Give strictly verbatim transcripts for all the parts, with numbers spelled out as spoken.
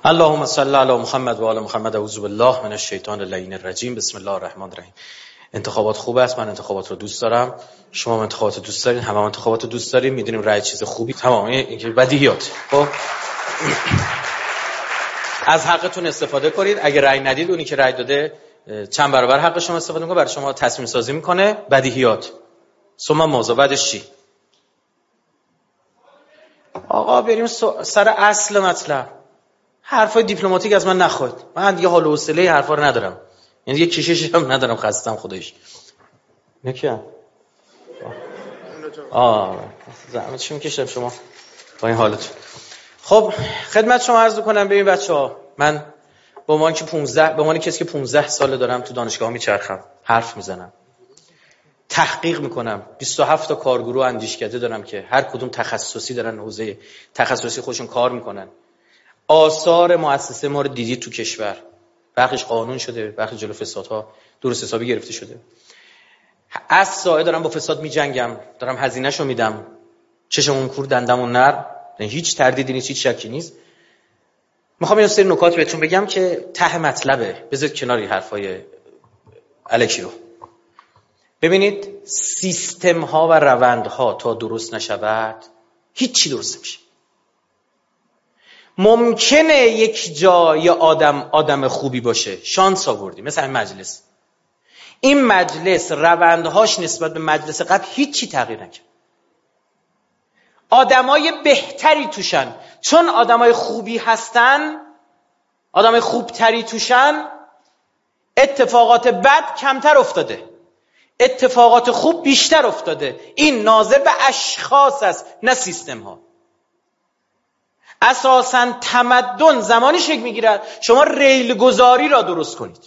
اللهم صل علی محمد و آل محمد. اعوذ بالله من الشیطان اللعین الرجیم. بسم الله الرحمن الرحیم. انتخابات خوب است، من انتخابات رو دوست دارم، شما انتخابات رو دوست دارین، همه انتخابات رو دوست داریم، میدونیم رأی چیز خوبی، تمام این بدیهیات. خب از حقتون استفاده کنید. اگه رأی ندید اونی که رأی داده چند برابر حق شما استفاده میکنه، برای شما تصمیم سازی میکنه. بدیهیات. ثم موضوع بعدش چی؟ آقا بریم سر اصل مطلب. حرفای دیپلماتیک از من نخواید. من دیگه حال و حوصله حرفا رو ندارم. یعنی دیگه کشش هم ندارم، خستم خودش. نکیه؟ آه زحمتشو میکشم شما با این حالتون. خب خدمت شما عرض کنم. ببین بچه‌ها، من به عنوان که پانزده به عنوان کسی که پانزده ساله دارم تو دانشگاه میچرخم، حرف میزنم، تحقیق میکنم، بیست و هفت تا کارگروه اندیشکده دارم که هر کدوم تخصصی دارن، حوزه تخصصی خودشون کار میکنن. آثار مؤسسه ما رو دیدید تو کشور، بخشش قانون شده، بخش جلو فسادها درست حسابی گرفته شده. از سایه دارم با فساد میجنگم، دارم هزینه‌شو میدم، چشمون کور دندمون نر، هیچ تردیدی نیست، هیچ شکی نیست. میخوام یه سری نکات بهتون بگم که ته مطلبه. بذارید کناری حرفای الکی رو. ببینید سیستم ها و روند ها تا درست نشود هیچ چی درست نمیشه. ممکنه یک جا یه آدم آدم خوبی باشه، شانس آوردی، مثل این مجلس. این مجلس روندهاش نسبت به مجلس قبل هیچی تغییر نکرد. آدمای بهتری توشن، چون آدمای خوبی هستن، آدمای خوبتری توشن، اتفاقات بد کمتر افتاده، اتفاقات خوب بیشتر افتاده. این ناظر به اشخاص است، نه سیستم ها. اساساً تمدن زمانی شکل میگیرد شما ریل گذاری را درست کنید.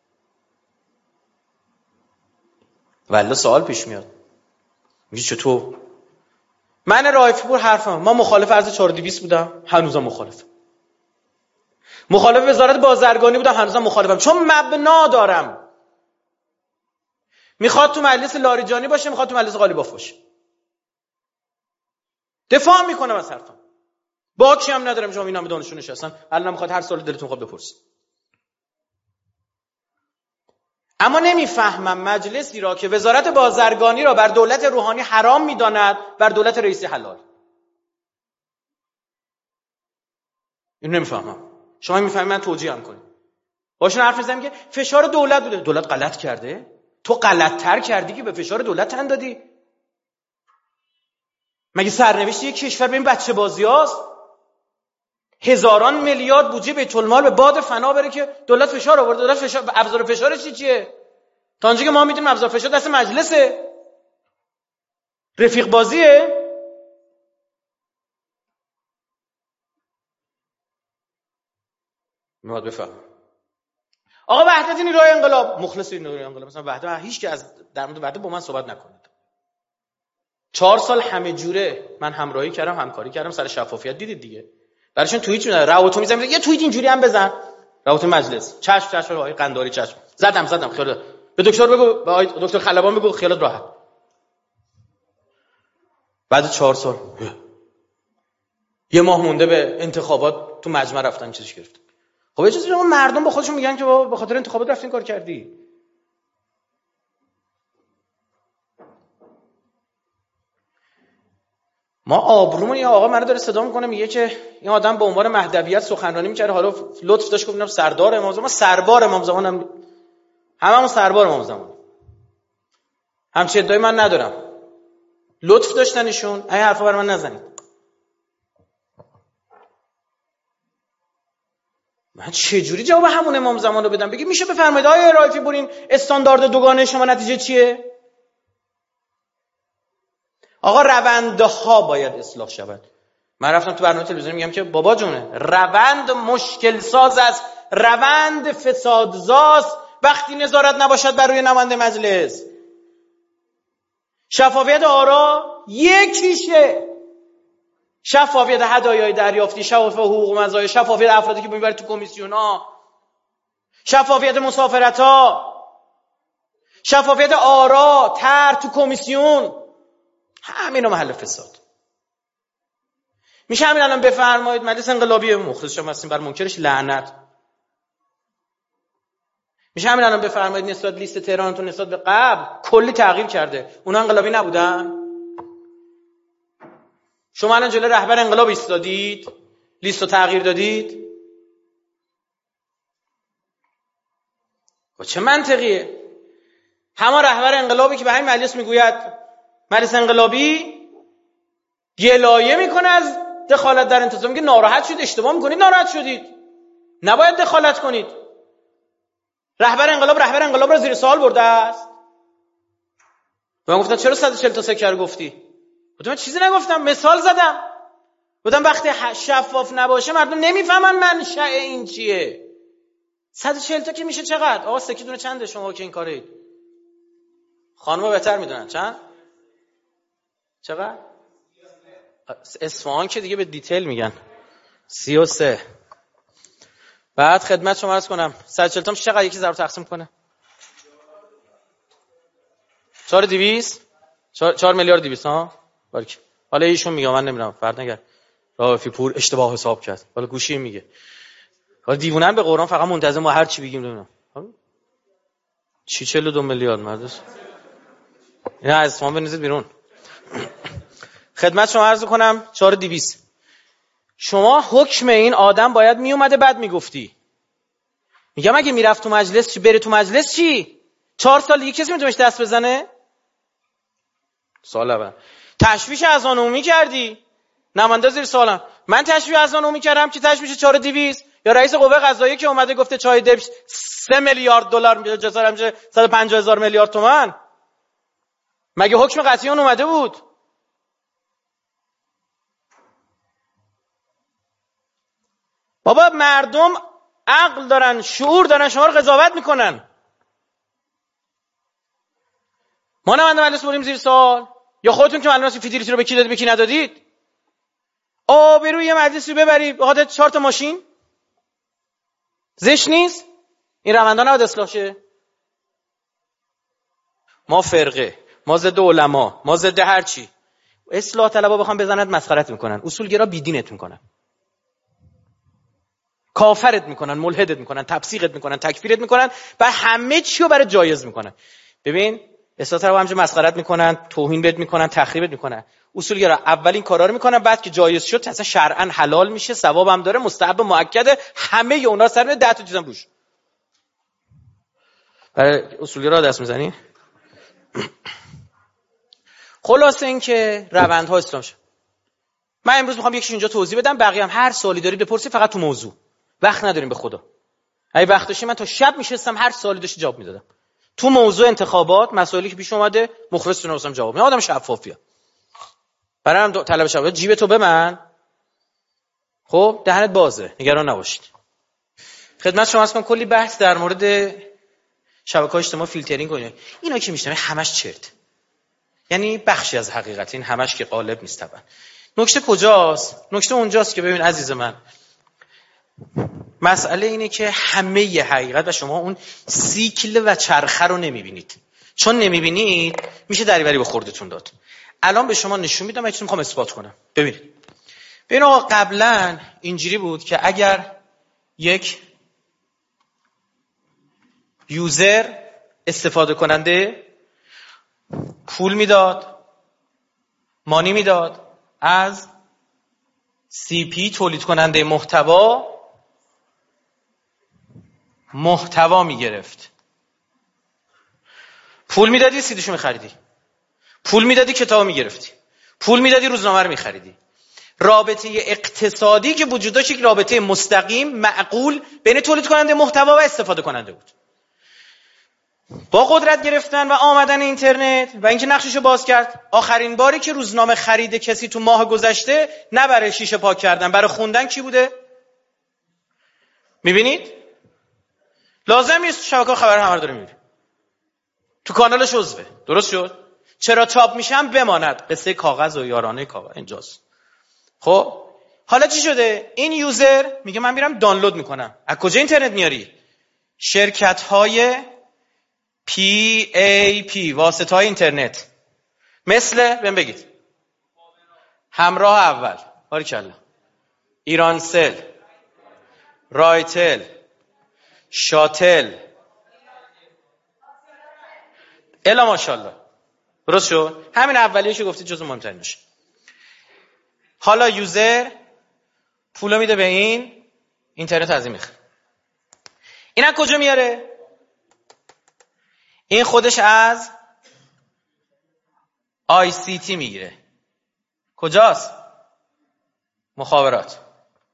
ولی سوال پیش میاد، میگه چطور؟ من رایفی پور حرفم، ما مخالف ارز چهار دویست بودم، هنوزم مخالفم. مخالف وزارت بازرگانی بودم، هنوزم مخالفم، چون مبنا دارم. میخواد تو مجلس لاریجانی باشه، میخواد تو مجلس قالیباف باشه، دفاع میکنم از حرفم. باکی هم ندارم. شما اینا به دانشجو نشستن، الان میخواد هر سال دلتون خواد بپرسید. اما نمیفهمم مجلسی را که وزارت بازرگانی را بر دولت روحانی حرام میداند بر دولت رئیسی حلال. اینو نمیفهمم. شما میفهمید، من توجیه هم کنید. باشون حرف میزنم که فشار دولت بوده. دولت غلط کرده؟ تو غلط‌تر کردی که به فشار دولت تن دادی. مگه سرنوشت یک کشور به این بچه بازیاست؟ هزاران میلیارد بودجه بیت المال به باد فنا بره که دولت فشار آورده. دولت فشار، ابزار فشارش چی چیه؟ تا اونجا که ما میدونیم ابزار فشار دست مجلسه، رفیق بازیه. میاد بفهم. آقا وحدت نیروهای انقلاب، مخلص نیروهای انقلاب، مثلا وحدت، هیچ که از در مورد وحدت با من صحبت نکنید. چهار سال همه جوره من همراهی کردم، همکاری کردم سر شفافیت. دیدید دیگه. براشون توییت میدن، راوتو میزنم، یه توییت اینجوری هم بزن، راوتو مجلس. چشم چشم آقای قنداری، چشم. زدم زدم خیال. به دکتر بگو، به آقای دکتر خلبان بگو خیالت راحت. بعد چهار سال یه ماه مونده به انتخابات تو مجمع رفتن چیزش گرفت. خب یه چیزی مردم با خودشون میگن که بابا به خاطر انتخابات رفتین کار کردی. ما آبرومون، یه آقا منو داره صدا میکنه میگه که این آدم به عنوان مهدویت سخنرانی میکرد، حالا لطف داشت گفتم سردار امام زمان. ما سربار امام زمانم، هممون سربار امام زمان. همچین ادعایی من ندارم. لطف داشتنشون، این حرفا برای من نزنید. من چه جوری جواب همون امام زمان رو بدم؟ بگی میشه بفرمایید آقای رایفی برین استاندارد دوگانه شما نتیجه چیه؟ آقا روندها باید اصلاح شود. من رفتم تو برنامه تلویزیونی میگم که بابا جونه، روند مشکل ساز است، روند فسادزاست وقتی نظارت نباشد بر روی نماینده مجلس. شفافیت آرا یکیشه، شفافیت هدایای دریافتی، شفافیت حقوق مزایا، شفافیت افرادی که میبرید تو کمیسیونا، شفافیت مسافرت‌ها، شفافیت آرا تر تو کمیسیون، همینا محل فساد. میشه همین الان بفرمایید مجلس انقلابی مخلص شما هستیم بر منکرش لعنت. میشه همین الان بفرمایید نسبت لیست تهرانتون نسبت به قبل کلی تغییر کرده، اونا انقلابی نبودن؟ شما الان جلوی رهبر انقلاب ایستادید، لیستو تغییر دادید. با چه منطقیه؟ همه رهبر انقلابی که به همین مجلس میگوید مجلس انقلابی گلایه میکنه از دخالت در انتظام، میگه ناراحت شدید، اشتباه میکنید، ناراحت شدید، نباید دخالت کنید. رهبر انقلاب رهبر انقلاب را زیر سوال برده است. و من گفتم چرا صد و چهل تا سکه رو گفتی؟ گفتم من چیزی نگفتم، مثال زدم. گفتم وقتی شفاف نباشه مردم نمیفهمن منشأ این چیه. صد و چهل تا که میشه چقدر؟ آقا سکه دونه چنده شما که این کارید؟ خانم‌ها بهتر میدونن. چند؟ چقدر؟ اصفهان که دیگه به دیتیل میگن. سی و سه. بعد خدمت شما عرض کنم صد و چهل تا چقدر یکی ضرب تقسیم کنه؟ چهار و دویست؟ چهار میلیارد و دویست ها؟ باریک. حالا ایشون میگه من نمیدونم، فرض نگر رافی پور اشتباه حساب کرد. حالا گوشی میگه. حالا دیوونن به قرآن فقط منتظر ما هر چی بگیم نمیدونم. چی چهل و دو میلیارد مردس؟ اینا از اصفهان بنویسید بیرون. خدمت شما عرض کنم چهار و دویست. شما حکم این آدم باید میومده بعد میگفتی. میگم اگه میرفت تو مجلس چی، بره تو مجلس چی؟ چهار سال دیگه کسی میتونهش دست بزنه؟ سوال اول. تشویش اذان عمومی کردی؟ نماینده زیر سوالم. من تشویش اذان عمومی کردم که تشویش چهار و دویست، یا رئیس قوه قضاییه که اومده گفته چای دبش سه میلیارد دلار جزا میشه صد و پنجاه هزار میلیارد تومان؟ مگه حکم قطعی اون اومده بود؟ بابا مردم عقل دارن، شعور دارن، شما رو قضاوت میکنن. ما نماینده مجلس بریم زیر سوال؟ یا خودتون که معلومه فیدیلیتی رو به کی دادید به کی ندادید؟ آبروی یه مجلسی رو ببری به خاطر چهار تا ماشین؟ زشت نیست؟ این روند ها نباید اصلاح شه؟ ما فرقه، ما ضد علما، ما ضد هر چی. اصلاح طلبا بخوام بزنند مسخرت میکنن، اصولگرا بیدینت میکنن، کافرت میکنن، ملحدت میکنن، تفسیقت میکنن، تکفیرت میکنن، بعد همه چی رو برای جایز میکنن. ببین اصلاح طلبا همینجوری مسخرت میکنن، توهین بهت میکنن، تخریبت میکنن. اصولگرا اولین کارا رو میکنن، بعد که جایز شد اصلا شرعاً حلال میشه، ثواب هم داره، مستحب مؤکده، همه اونا سر ده تا چیزام روش. برای اصولگرا دست میزنی؟ خلاصه این که روندها اسلام شد. من امروز میخوام یکیش اینجا توضیح بدم، بقیه هم هر سوالی دارید بپرسید، فقط تو موضوع. وقت نداریم به خدا. اگه وقت داشتم من تا شب میشستم هر سوالی داشت جواب میدادم. تو موضوع انتخابات مسائلی که پیش اومده مخلصتون واسم جواب میدم. آدم شفافیه. برام طلب شفاف، جیب تو به من. خب دهنت بازه، نگران نباشید. خدمت شما هستم کلی بحث در مورد شبکه‌های اجتماعی فیلترینگ کنید. اینا که میشنم همش چرت. یعنی بخشی از حقیقت، این همش که غالب نیست طبعا. نکته کجاست؟ نکته اونجاست که ببین عزیز من، مسئله اینه که همه ی حقیقت و شما اون سیکل و چرخه رو نمیبینید. چون نمیبینید میشه دریوری به خوردتون داد. الان به شما نشون میدم، چیزی میخوام اثبات کنم. ببینید. ببین آقا قبلا اینجوری بود که اگر یک یوزر استفاده کننده پول میداد، مانی میداد، از سی پی تولید کننده محتوا محتوا میگرفت. پول میدادی سیدیشو میخریدی، پول میدادی کتاب میگرفتی، پول میدادی روزنامه رو میخریدی. رابطه اقتصادی که وجود داشت یک رابطه مستقیم معقول بین تولید کننده محتوا و استفاده کننده بود. با قدرت گرفتن و آمدن اینترنت و اینکه نقششو باز کرد، آخرین باری که روزنامه خریده کسی تو ماه گذشته نه برای شیشه پاک کردن، برای خوندن کی بوده؟ میبینید؟ لازم نیست شبکه خبر همه رو داره میبینید. تو کانالش عضوه. درست شد؟ چرا چاپ میشم بماند. قصه کاغذ و یارانه کاغذ اینجاست. خب حالا چی شده؟ این یوزر میگه من میرم دانلود میکنم. از کجا اینترنت میاری؟ شرکت های پی ای پی، واسطه های اینترنت. مثل بهم بگید همراه اول. باریکلا. ایرانسل، رایتل، شاتل، الا ماشاءالله. درست شد؟ همین اولیه که گفتید جزو مهمترینش. حالا یوزر پولو میده به این، اینترنت از این میخره. این از کجا میاره؟ این خودش از آی سی تی میگیره. کجاست؟ مخابرات.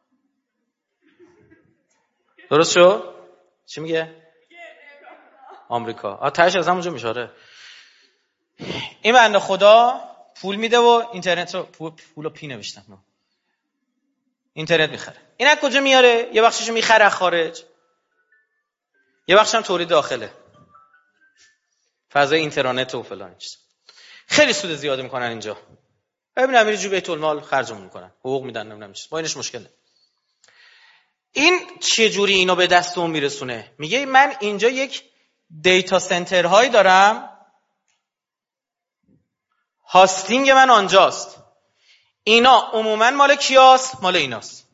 درست شد؟ چی میگه؟ آمریکا. آ تهش از همونجا میشاره. این بنده خدا پول میده و اینترنت رو پول پولو پی نوشتم. اینترنت میخره. این از کجا میاره؟ یه بخششو میخره خارج. یه بخشش هم تولید داخله. فضای اینترنت و فلان چیز. خیلی سود زیاده میکنن اینجا. ببین امیر جو بیت المال خرجمون میکنن. حقوق میدن نمیدونم چیز. با اینش مشکله. این چه جوری اینو به دست اون میرسونه؟ میگه من اینجا یک دیتا سنتر هایی دارم، هاستینگ من آنجاست، اینا عموما مال کیاست؟ مال ایناست.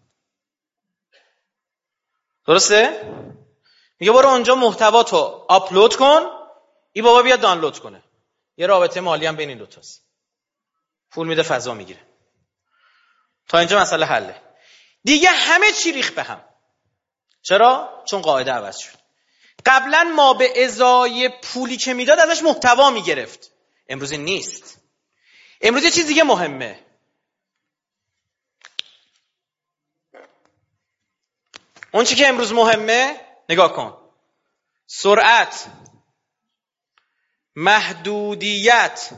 درسته؟ میگه برو اونجا محتوا تو آپلود کن، این بابا بیاد دانلود کنه. یه رابطه مالی هم بین این دوتاست. پول میده فضا میگیره. تا اینجا مسئله حله. دیگه همه چی ریخت به هم. چرا؟ چون قاعده عوض شد. قبلا ما به ازای پولی که میداد ازش محتوا میگرفت. امروز نیست. امروز یه چیز دیگه مهمه. اون چی که امروز مهمه نگاه کن. سرعت، محدودیت،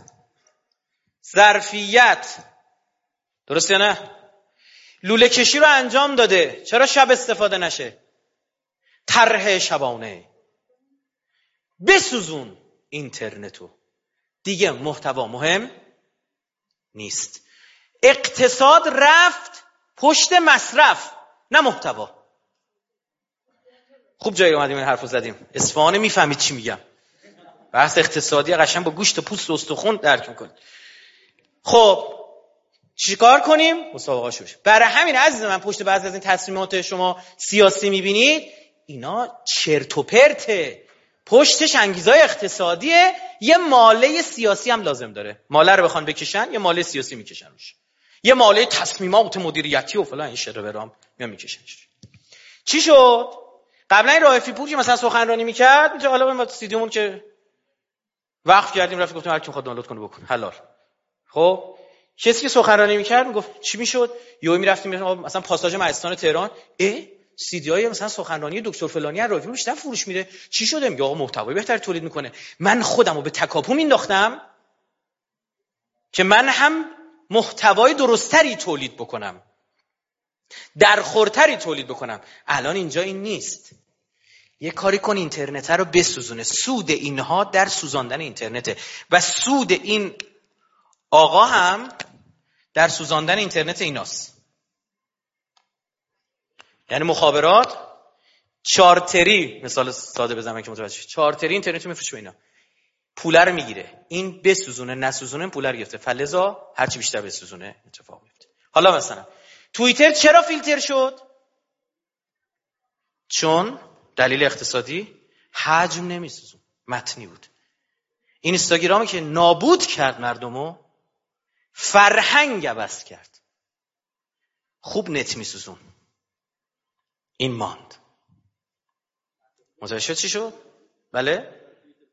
ظرفیت. درسته نه؟ لوله کشی رو انجام داده. چرا شب استفاده نشه؟ طرح شبانه. بسوزون اینترنتو. دیگه محتوا مهم نیست. اقتصاد رفت پشت مصرف، نه محتوا. خوب جایی اومدیم این حرفو زدیم. اصفهان میفهمید چی میگم. بحث اقتصادی قشنگ با گوشت و پوست و استخون درک میکنید. خب چیکار کنیم؟ مسابقه شوش. برای همین عزیز من پشت بعضی از این تصمیمات شما سیاسی میبینید اینا چرت و پرته. پشتش انگیزهای اقتصادیه، یه ماله سیاسی هم لازم داره. ماله رو بخوان بکشن، یه ماله سیاسی میکشن روش. یه ماله تصمیمات مدیریتی و فلان این شر برام میام میکشن. چی شد؟ قبلا این رائفی پور که مثلا سخنرانی میکرد، میگه حالا ما استودیومون که وقف کردیم رفتیم گفتیم هر کی میخواد دانلود کنه بکنه حلال. خب کسی که سخنرانی میکرد میگفت چی میشد؟ یهو میرفتیم مثلا پاساژ مهستان تهران، اه سی دی های مثلا سخنرانی دکتر فلانی رائفی پور بیشتر فروش میره. چی شده؟ میگه آقا محتوای بهتر تولید میکنه. من خودمو به تکاپو مینداختم که من هم محتوای درستری تولید بکنم، درخورتری تولید بکنم. الان اینجا این نیست. یه کاری کن اینترنت رو بسوزونه. سود اینها در سوزاندن اینترنته و سود این آقا هم در سوزاندن اینترنت ایناست. یعنی مخابرات چارتری، مثال ساده بزنم که متوجه شید، چارتری اینترنت رو میفروشه به اینا، پول رو میگیره. این بسوزونه نسوزونه پول رو گرفته. فلزا هرچی بیشتر بسوزونه اتفاق میفته. حالا مثلا توییتر چرا فیلتر شد؟ چون دلیل اقتصادی حجم نمیسوزون، متنی بود. اینستاگرامی که نابود کرد مردمو، فرهنگ عوض کرد. خوب نت میسوزون، این ماند. متوجه شد چی شد؟ بله؟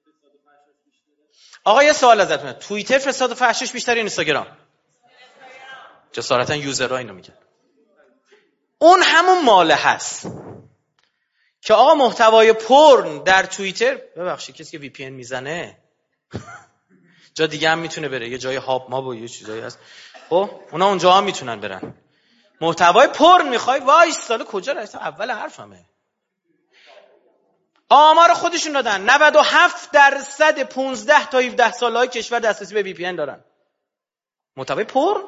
آقا یه سوال ازتونه، توییتر فساد و فحشش بیشتر یا اینستاگرام؟ جسارتا یوزرها اینو میگن. اون همون ماله هست که آقا محتوای پورن در توییتر، ببخشید کسی که وی پی ان میزنه جا دیگه هم میتونه بره، یه جای هاب ما با یه چیزایی هست، خب اونا اونجا هم میتونن برن. محتوای پورن میخوای وای سال کجا رسیدم؟ اول حرفمه. آمار خودشون دادن نود و هفت درصد پانزده تا هفده سالهای کشور دسترسی به وی پی ان دارن. محتوای پورن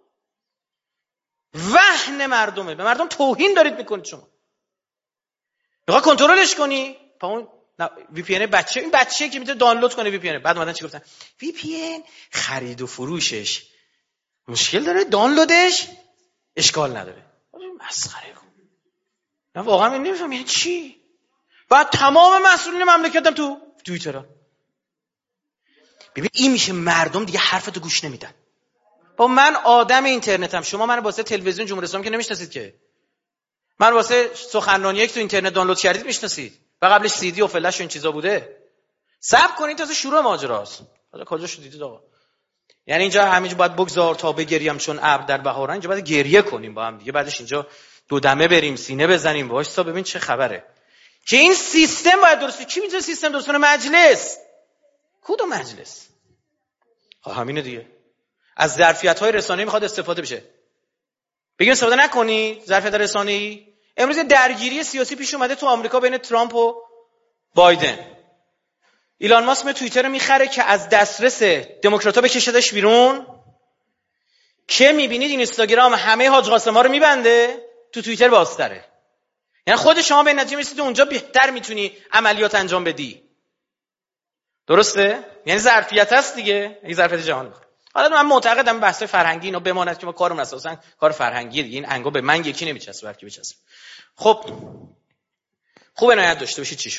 وهن مردمه. به مردم توهین دارید میکنید شما. میخوای کنترلش کنی؟ با اون وی پی ان بچه، این بچه‌ای که میتونه دانلود کنه وی پی ان. بعد اومدن چی گفتن؟ وی پی ان خرید و فروشش مشکل داره، دانلودش اشکال نداره. مسخره کن. من واقعا نمیفهمم یعنی چی؟ بعد تمام مسئولین مملکتم تو توییتر. ببین این میشه مردم دیگه حرفتو گوش نمیدن. با من آدم اینترنتم، شما منو واسه تلویزیون جمهوری اسلامی که نمیشناسید که. من واسه سخنرانی یک تو اینترنت دانلود کردید میشناسید. و قبلش سی دی و فلش و این چیزا بوده. صبر کنید تا شروع ماجراست. حالا کجا شدید آقا؟ یعنی اینجا همینجا باید بگذار تا بگریم چون ابر در بهاران، اینجا باید گریه کنیم با هم دیگه، بعدش اینجا دو دمه بریم سینه بزنیم وایسا ببین چه خبره. که این سیستم باید درست. کی میتونه سیستم درست کنه؟ مجلس. کدوم مجلس؟ ها همینه دیگه. از ظرفیت‌های رسانه‌ای میخواد استفاده بشه. بگیم استفاده نکنی ظرفیت رسانه‌ای. امروز درگیری سیاسی پیش اومده تو آمریکا بین ترامپ و بایدن. ایلان ماسک توییتر رو میخره که از دسترس دموکرات‌ها بکشدش بیرون، که میبینید این اینستاگرام همه حاج قاسم‌ها رو میبنده، تو توییتر بازتره. یعنی خود شما به نتیجه میرسید اونجا بهتر میتونی عملیات انجام بدی. درسته؟ یعنی ظرفیت هست دیگه، این ظرفیت جهان میخوره. حالا من معتقدم بحث فرهنگی اینا بماند که ما کارمون اساسا کار فرهنگیه دیگه، این انگا به من یکی نمیچسبه هر کی بچسبه. خب خوب عنایت داشته باشید چی شد.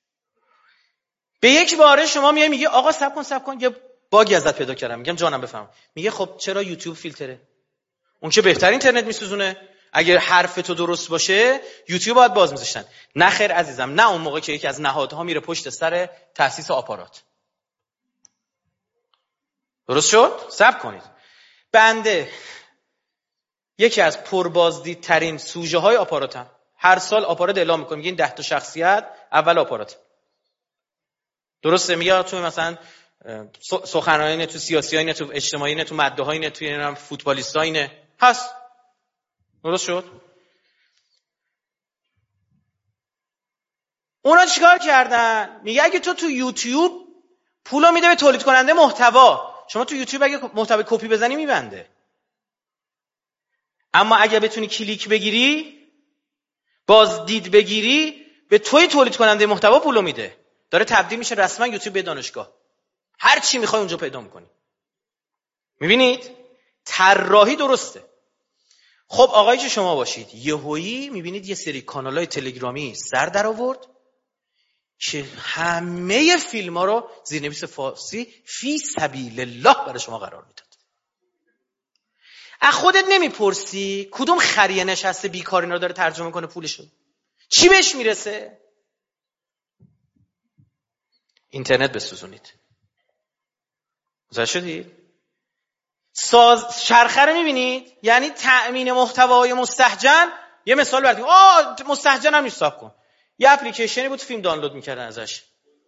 به یک باره شما میای میگی آقا صبر کن صبر کن یه باگی ازت پیدا کردم. میگم جانم بفهم. میگه خب چرا یوتیوب فیلتره؟ اون که بهتر اینترنت میسوزونه. اگر حرف تو درست باشه یوتیوب باید باز میذاشتن. نه خیر عزیزم، نه اون موقع که یکی از نهادها میره پشت سر تأسیس آپارات. درست شد؟ صبر کنید. بنده یکی از پربازدیدترین سوژه های آپاراتم. هر سال آپارات اعلام میکنه میگه این ده تا شخصیت اول آپارات. درسته؟ میگه تو مثلا سخنرانی نه، تو سیاسی نه، تو اجتماعی نه، تو مده های نه، تو فوتبالیستای نه هست. درست شد؟ اونا چیکار کردن؟ میگه اگه تو تو یوتیوب پولو میده به تولید کننده محتوا، شما تو یوتیوب اگه محتوا کپی بزنی میبنده. اما اگه بتونی کلیک بگیری، بازدید بگیری، به توی تولید کننده محتوا پولو میده. داره تبدیل میشه رسما یوتیوب به دانشگاه. هر چی میخوای اونجا پیدا میکنی. میبینید؟ طراحی درسته. خب آقایی که شما باشید، یهویی میبینید یه سری کانالای تلگرامی سر در آورد که همه فیلم ها رو زیرنویس فارسی فی سبیل الله برای شما قرار میداد. از خودت نمیپرسی کدوم خریه نشسته بیکار اینا رو داره ترجمه کنه پولشو؟ چی بهش میرسه؟ اینترنت بسوزونید. متوجه شدید؟ ساز شرخه رو میبینید؟ یعنی تأمین محتوای مستهجن. یه مثال براتون. آه مستهجن هم نیست، صاحب کن. یه اپلیکیشنی بود فیلم دانلود میکردن ازش.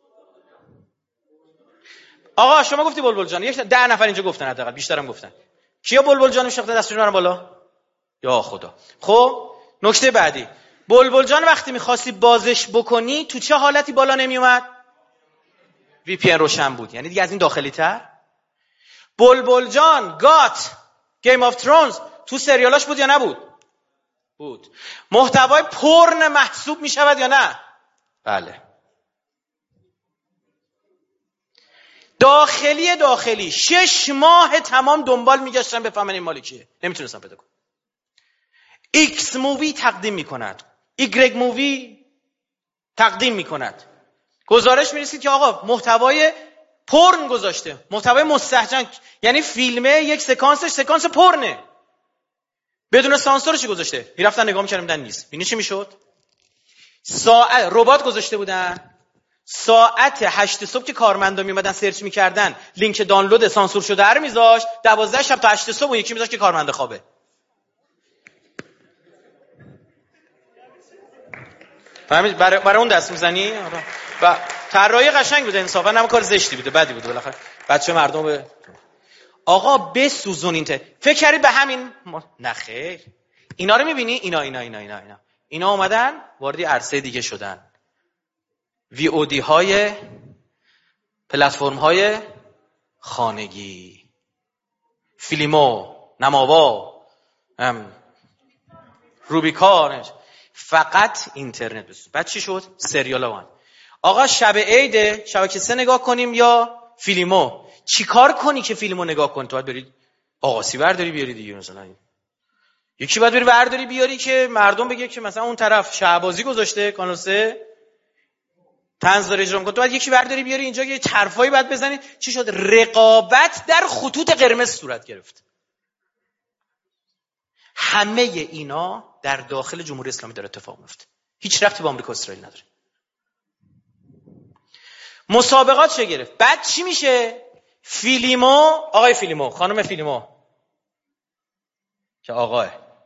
آقا شما گفتی بلبل جان، یک ده نفر اینجا گفتن، حداقل بیشترم گفتن. کیا بلبل جان میشناخته؟ دستشون رو بالا. یا خدا. خب نکته بعدی، بلبل جان وقتی می‌خواستی بازش بکنی تو چه حالتی بالا نمیومد؟ وی پی ان روشن بود. یعنی دیگه از این داخلی تر. بلبل جان گات گیم آف ترونز تو سریالاش بود یا نبود؟ بود. محتوای پورن محسوب میشود یا نه؟ بله. داخلی داخلی شش ماه تمام دنبال میگشتن بفهمن این مال کیه، نمیتونستن پیدا کنن. ایکس مووی تقدیم میکند، ایگرگ مووی تقدیم میکند، گزارش میرسید که آقا محتوای پورن گذاشته، محتوای مستهجن، یعنی فیلمه یک سکانسش سکانس پورنه بدون سانسورش گذاشته. میرفتن نگاه میکردن دیدن نیست. ببین چی میشد؟ ساعت ربات گذاشته بودن، ساعت هشت صبح که کارمندا میومدن سرچ میکردن لینک دانلود سانسور شده رو میذاشت، دوازده شب تا هشت صبح اون یکی میذاشت که کارمنده خوابه. فهمید؟ برای برای اون دست میزنی؟ و طراحی قشنگ بوده، انصافا هم کار زشتی بوده، بدی بوده بالاخره. بچه مردم به آقا بسوزون اینت. فکر کردید به همین ما... نه خیر. اینا رو میبینی؟ اینا اینا اینا اینا اینا اینا اومدن وارد عرصه دیگه شدن. وی او دی های پلتفرم های خانگی، فیلمو، نماوا، روبیکار، فقط اینترنت بسوز. بعد چی شد؟ سریال اومد. آقا شب عیده، شبکه سه نگاه کنیم یا فیلمو؟ چی کار کنی که فیلمو نگاه کنی؟ تو باید برید آقاسی برداری بیاری دیگه، مثلا یکی باید بری برداری بیاری که مردم بگه که مثلا اون طرف شهبازی گذاشته کانال سه طنز داره اجرا میکنه، تو باید یکی برداری بیاری اینجا یه طرفایی باید بزنی. چی شد؟ رقابت در خطوط قرمز صورت گرفت. همه اینا در داخل جمهوری اسلامی داره اتفاق میفته، هیچ ربطی با آمریکا و اسرائیل نداره. مسابقات چه گرفت؟ بعد چی میشه؟ فیلیمو، آقای فیلیمو، خانم فیلیمو که آقای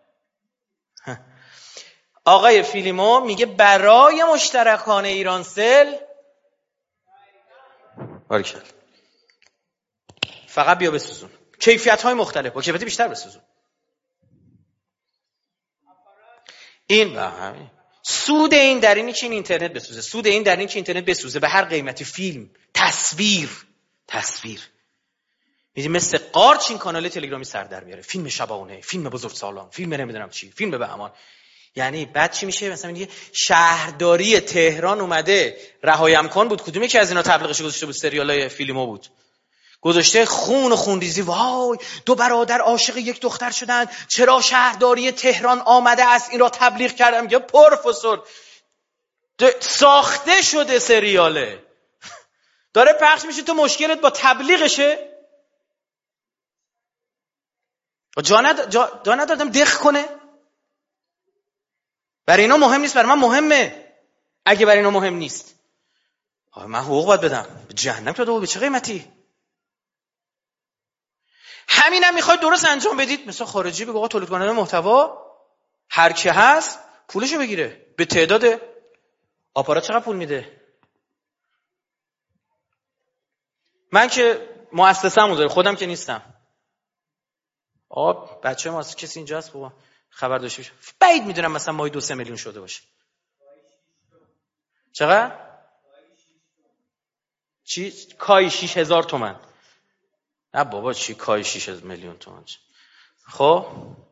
آقای فیلیمو میگه برای مشترکان ایرانسل باریکلا فقط بیا بسوزون، کیفیت های مختلف با کیفیت بیشتر بسوزون. این به همین سود این در اینی که این اینترنت بسوزه، سود این در اینی که اینترنت بسوزه به هر قیمتی. فیلم، تصویر، تصویر میدی مثل قارچ این کانال تلگرامی سر در میاره، فیلم شبانه، فیلم بزرگسالان، فیلم نمیدونم چی، فیلم به بهمان. یعنی بعد چی میشه؟ مثلا میگه شهرداری تهران اومده رهایم کن بود، کدومی که از اینا تبلیغش گذاشته بود؟ سریالای فیلمو بود، گذاشته خون و خونریزی، وای دو برادر عاشق یک دختر شدن، چرا شهرداری تهران آمده است این را تبلیغ کردم. میگه پروفسور ساخته شده سریاله داره پخش میشه، تو مشکلت با تبلیغشه؟ جا ندادم دق کنه؟ برای اینا مهم نیست، برای من مهمه. اگه برای اینا مهم نیست من حقوق باید بدم، به جهنم که دو به چه قیمتی؟ همینم هم میخواید درست انجام بدید، مثلا خارجی بگو آقا تولید کننده محتوا هر کی هست پولشو بگیره، به تعداد آپارات چقدر پول میده؟ من که مؤسسه‌مو داره، خودم که نیستم. آقا بچه ما کسی اینجا هست بابا خبر داشته باشه؟ بعید میدونم مثلا ماهی دو سه میلیون شده باشه. چقدر؟ چی؟ کای شیش هزار تومن. نه بابا چی کای شیش میلیون تومن؟ خب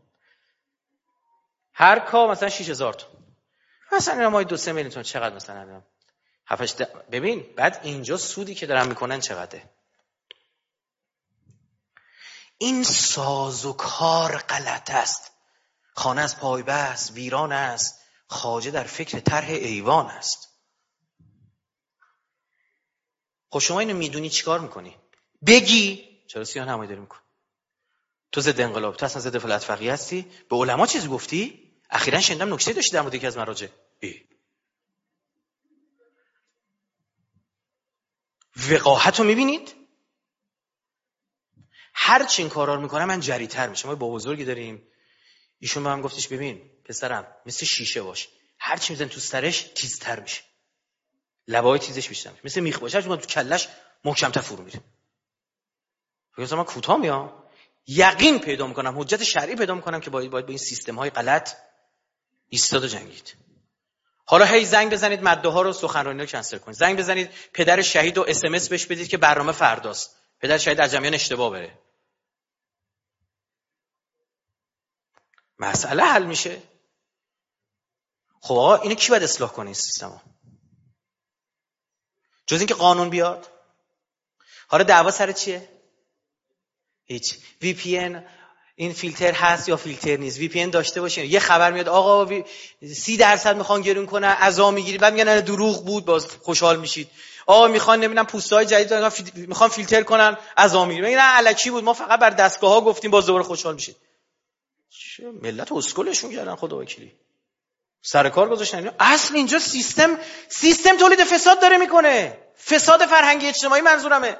هر کا مثلا شیش هزار تومن، مثلا ماهی دو سه میلیون تومن چقدر مثلا؟ هفتش ده... ببین بعد اینجا سودی که دارن میکنن چقدره؟ این سازوکار غلط است. خانه از پای بست ویران است، خواجه در فکر طرح ایوان است. خب شما اینو میدونی چیکار میکنی؟ بگی چرا سیاه نمایی میکنی؟ تو ضد انقلاب، تو اصلا ضد فلات فقیه هستی؟ به علما چیزی گفتی؟ اخیراً شنیدم نکته داشتی در مورد یکی از مراجع. وقاحتو میبینید؟ هر چی این کارا رو میکنه من جری‌تر میشم. ما با بزرگی داریم، ایشون به من گفتش ببین پسرم مثل شیشه باش، هر چی میزنی تو سرش تیزتر میشه، لبای تیزش بیشتر میشه، مثل میخ باشه تو کلش محکم‌تر فرو میره. میگم من کوتاه میام، یقین پیدا میکنم، حجت شرعی پیدا میکنم که باید باید با این سیستم های غلط ایستاد و جنگید. حالا هی زنگ بزنید ماده ها رو سخنرانی رو کنسل کنید، زنگ بزنید پدر شهید رو اس ام اس بهش بدید که برنامه فرداست، پدر شهید از جمعیان اشتباه بره، مسئله حل میشه. خب آقا اینو کی باید اصلاح کنه این سیستمو؟ جز اینکه قانون بیاد؟ حالا دعوا سر چیه؟ هیچ. وی پی ان این فیلتر هست یا فیلتر نیست؟ وی پی ان داشته باشین، یه خبر میاد آقا وی... سی درصد میخوان گرون کنن، عزا میگیرید، بعد میگن دروغ بود، باز خوشحال میشید. آقا میخوان نمیدونم پوستای جدید میخوان فیلتر کنن، عزا میگیرید، میگن الکی بود، ما فقط بر دستگاه‌ها گفتیم، باز دوباره خوشحال میشید. چه ملت اسکلشون کردن خدا وکیلی، سر کار گذاشتن. اصل اینجا سیستم سیستم تولید فساد داره میکنه، فساد فرهنگی اجتماعی منظورمه.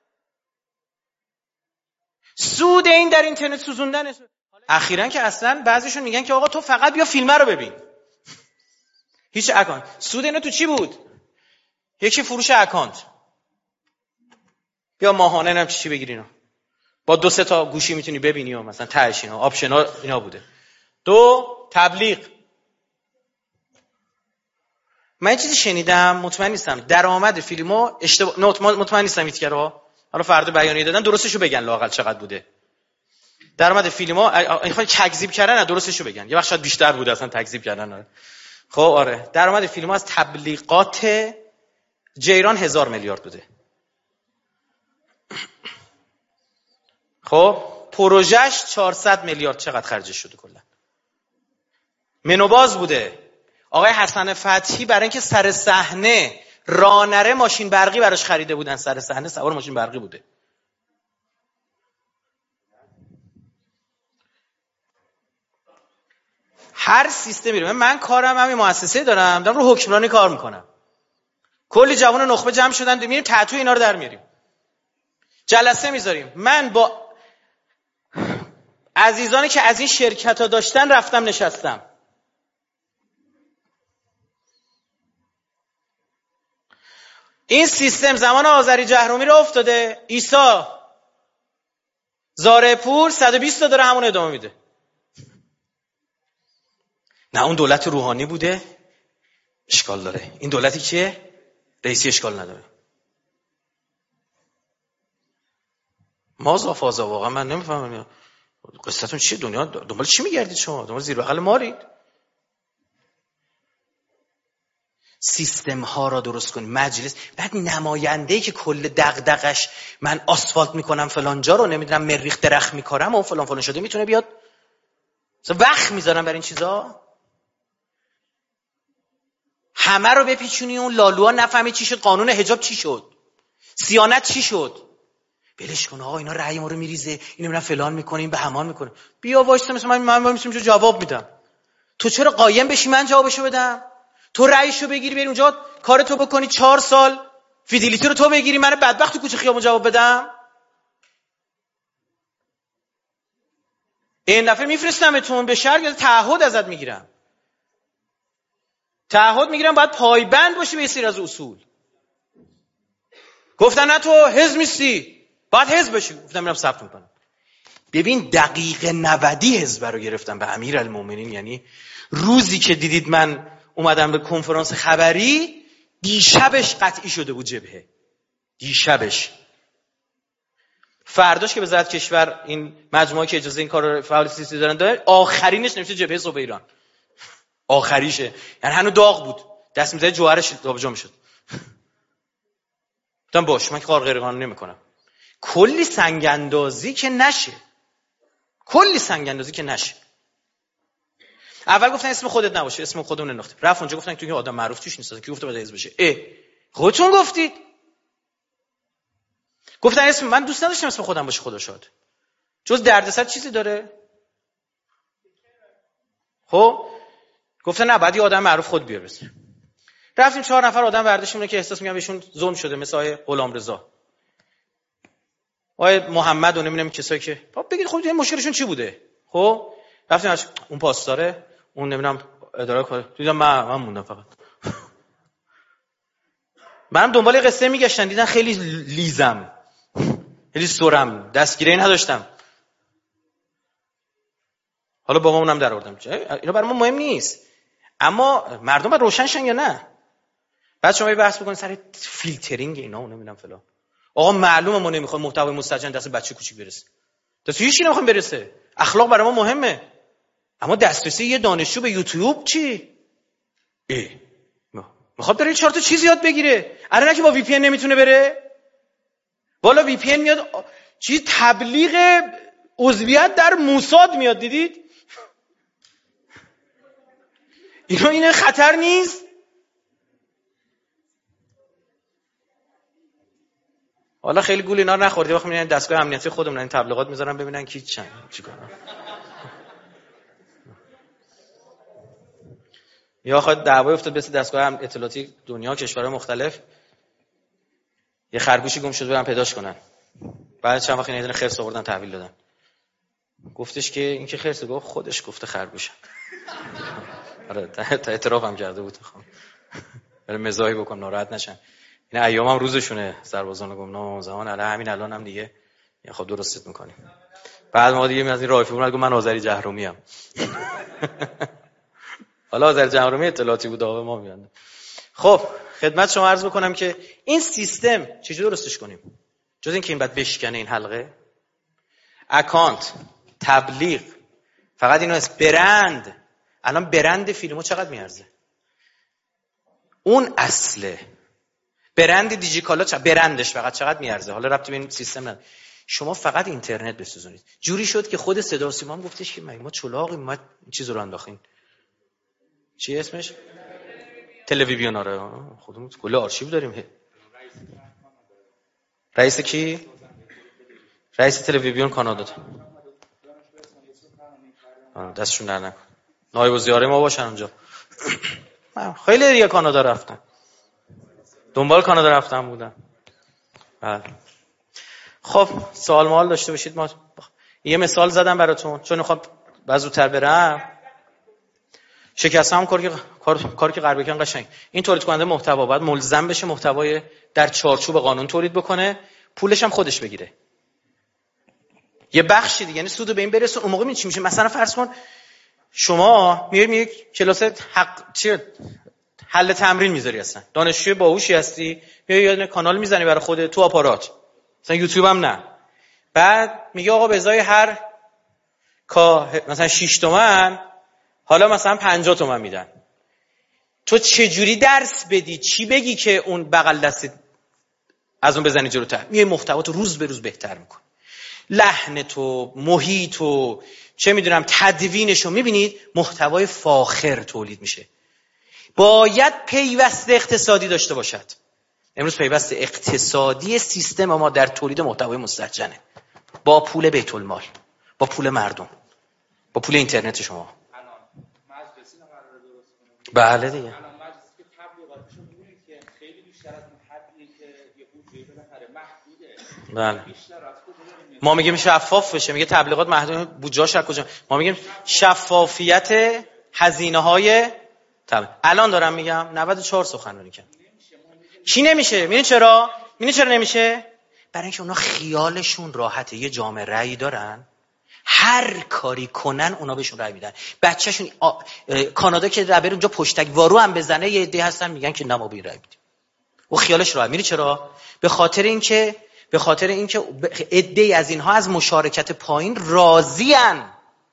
سود این در اینترنت سوزوندن. اخیراً که اصلا بعضیشون میگن که آقا تو فقط بیا فیلم رو ببین، هیچ اکانت. سود اینا تو چی بود؟ یکی فروش اکانت، بیا ماهانه نم چی بگیرین، با دو سه تا گوشی میتونی ببینی و مثلا تهش اینا آپشنال اینا بوده. دو تبلیغ. من یه چیزی شنیدم، مطمئن نیستم، درآمد فیلمو اشتباه، مطمئن نیستم هیچکرا، حالا فردا بیانیه دادن درستشو بگن لااقل چقدر بوده درآمد فیلمو. میخوان تکذیب کردن، درستشو بگن، یه وقت شاید بیشتر بوده اصلا تکذیب کردن. خب آره درآمد فیلمو از تبلیغات جیران هزار میلیارد بوده. خب پروژهش چهارصد میلیارد چقدر خرجش شده کلا؟ منوباز بوده. آقای حسن فتحی برای اینکه سر صحنه رانره ماشین برقی براش خریده بودن، سر صحنه سوار ماشین برقی بوده. هر سیستمی رو، من کارم همین مؤسسه دارم دارم رو حکمرانی کار میکنم. کلی جوان نخبه جمع شدن میریم تتو اینا رو در میاریم، جلسه میذاریم. من با عزیزانی که از این شرکت ها داشتن رفتم نشستم. این سیستم زمان آذری جهرومی رو افتاده، عیسی زاره پور صد و بیست تا داره همون ادامه میده. نه اون دولت روحانی بوده اشکال داره، این دولتی که رئیسی اشکال نداره. مازا فازا واقعا من نمیفهمم قصتون چیه؟ دنیا دنبال چی میگردید شما؟ دنبال زیر بغل مارید؟ سیستم ها را درست کنید. مجلس بعد نماینده‌ای که کل دغدغش من آسفالت میکنم فلان جا رو نمیدونم مریخ درخت میکارم و فلان فلان شده میتونه بیاد وقت میذارم برای این چیزا؟ همه رو بپیچونی اون لالوها نفهمی چی شد، قانون حجاب چی شد، صیانت چی شد. بلش کن آقا اینا رأی ما رو میریزه، اینو میرن فلان میکنیم به همان میکنه. بیا وایسا مثلا من من وایسم جو جواب میدم. تو چرا قایم بشی من جوابشو بدم؟ تو رأیشو بگیری بری اونجا کارتو بکنی چهار سال فیدیلیتی رو تو بگیری من بدبخت تو کوچه خیابون جواب بدم؟ این دفعه میفرستمتون به شهر، تعهد ازت میگیرم. تعهد میگیرم باید پایبند باشی به یه سری از اصول. گفتن نه تو حزب نیستی باید حزب بشی، گفتم میرم ثبت میکنم. ببین دقیقه نودی حزب رو گرفتم به امیرالمومنین. یعنی روزی که دیدید من اومدم به کنفرانس خبری دیشبش قطعی شده بود جبهه، دیشبش. فرداش که وزارت کشور این مجموعه که اجازه این کار رو فعال سیاسی دارن داره آخرینش نوشته جبهه صبح ایران، آخریشه. یعنی هنوز داغ بود، دست می‌زد جوهرش جابجا میشد. گفتم باش من که کار غیر قانونی نمی‌کنم. کلی سنگ اندازی که نشه، کلی سنگ اندازی که نشه. اول گفتن اسم خودت نباشه، اسم خودمون انداختیم. رفت اونجا گفتن تو که آدم معروف توش نیست، کی گفته باید حزب بشه؟ اه خودتون گفتید. گفتن اسم من دوست نداشتم اسم خودم باشه، خدا شاد. جز دردسر چیزی داره؟ خب گفتن نه بعد یه آدم معروف خود بیار بس. رفتیم چهار نفر آدم برداشتیم که احساس می‌کنم بهشون ظلم شده، مثل آقای غلامرضا، آقای محمد و نمیدونم کسایی که خب بگید خب این مشکلشون چی بوده. خب رفتیم اون پاسداره، اون نمیدونم اداره کار، دیدم من من موندم فقط. منم دنبال قصه میگشتن، دیدن خیلی لیزم، خیلی سرم، دستگیری نداشتم. حالا بابامونم در آوردم. اینا برای ما مهم نیست، اما مردم باید روشن شن یا نه. بعد شما یه بحث بکنید سر فیلترینگ اینا و نمیدونم فلان. آقا معلومه ما نمیخوایم محتوای مستجن دست بچه کوچیک برسه، دست هیچ کی نمیخوایم برسه. اخلاق برای ما مهمه، اما دسترسی یه دانشجو به یوتیوب چی؟ ای میخواد بره چهار تا چیز یاد بگیره، الان که با وی پی ان نمیتونه بره. والا وی پی ان میاد چی تبلیغ عضویت در موساد میاد، دیدید؟ اینا این خطر نیست؟ حالا خیلی گول اینا رو نخوردی، وقتی میبینن دستگاه امنیتی خودمون این تبلیغات میذارن ببینن کی چند چیکارا. یا خود دعوای افتاد بس دستگاه اطلاعاتی دنیا کشورهای مختلف، یه خرگوشی گم شد برن پیداش کنن. بعد چند وقت اینا خرس آوردن تحویل دادن. گفتش که این که خرسه، گفت خودش گفته خرگوشه. آره تا اعترافم کرده بود. برای مزاحی بکنم ناراحت نشن. این ایام هم روزشونه، سربازان گمنام زمان الان همین الان هم دیگه خب درستت میکنیم. بعد ما دیگه از این رایفی اومد گفت من آذری جهرومی ام. حالا آذری جهرومی اطلاعاتی بود آقا ما میاد. خب خدمت شما عرض بکنم که این سیستم چجوری درستش کنیم؟ جز این که این بعد بشکنه این حلقه اکانت تبلیغ، فقط اینو از برند. الان برند فیلمو چقدر میارزه؟ اون اصله. برند دیجیکالا چقدر برندش فقط چقدر میارزه؟ حالا ربطی به این سیستم نداره. شما فقط اینترنت بسوزونید. جوری شد که خود صدا و سیما هم گفتش که ما چلاقیم، ما این چیزو رو انداختیم. چی اسمش؟ تلویزیون. آره خودمون کلی آرشیو داریم. رئیس کی؟ رئیس تلویزیون کانادا. دستشون در نکن. نایب الوزرای ما باشن اونجا. خیلی دیگه کانادا رفتن. دنبال کانادا رفتن بودن. بله. خب سوال مال داشته باشید. ما یه مثال زدم براتون چون میخوام بعد زودتر برم. شکستم کار که کار کاری که قرار بکنن قشنگ. این تولید کننده محتوا باید ملزم بشه محتوای در چارچوب قانون تولید بکنه، پولش هم خودش بگیره. یه بخشی دیگه یعنی سودو به این برسون. اون موقع می چی میشه؟ مثلا فرض کن شما میای میای کلاس حق چی حل تمرین میذاری، اصلا دانشجوی باهوشی هستی، میای یه کانال میزنی برای خودت تو آپارات، مثلا یوتیوب هم نه، بعد میگه آقا به ازای هر کا مثلا شش تومن حالا مثلا پنجاه تومن میدن. تو چه جوری درس بدی؟ چی بگی که اون بغل دست از اون بزنی جلوتر؟ میای محتوا تو روز به روز بهتر میکنی، لحن تو، محیط تو، چه میدونم تدوینشو. میبینید محتوای فاخر تولید میشه. باید پیوست اقتصادی داشته باشد. امروز پیوست اقتصادی سیستم ما در تولید محتوای مستهجنه، با پول بیت المال، با پول مردم، با پول اینترنت شما. بله دیگه. بله. ما میگیم شفاف بشه، میگه تبلیغات محدود بودجه‌اش از کجا؟ ما میگیم شفافیت هزینه‌های تبلیغ. الان دارم میگم نود و چهار سخنرانی کردم. کی نمیشه؟ میدونی چرا؟ میدونی چرا نمیشه؟ برای اینکه اونا خیالشون راحته، یه جامعه رأی دارن، هر کاری کنن اونا بهشون رأی میدن. بچه‌شون آ... کانادا که ربر اونجا پشتک وارو هم بزنه یه عده هستن میگن که نه ما به این رأی میدیم. او خیالش راحت. میدونی چرا؟ به خاطر اینکه به خاطر اینکه عده‌ای از اینها از مشارکت پایین راضین.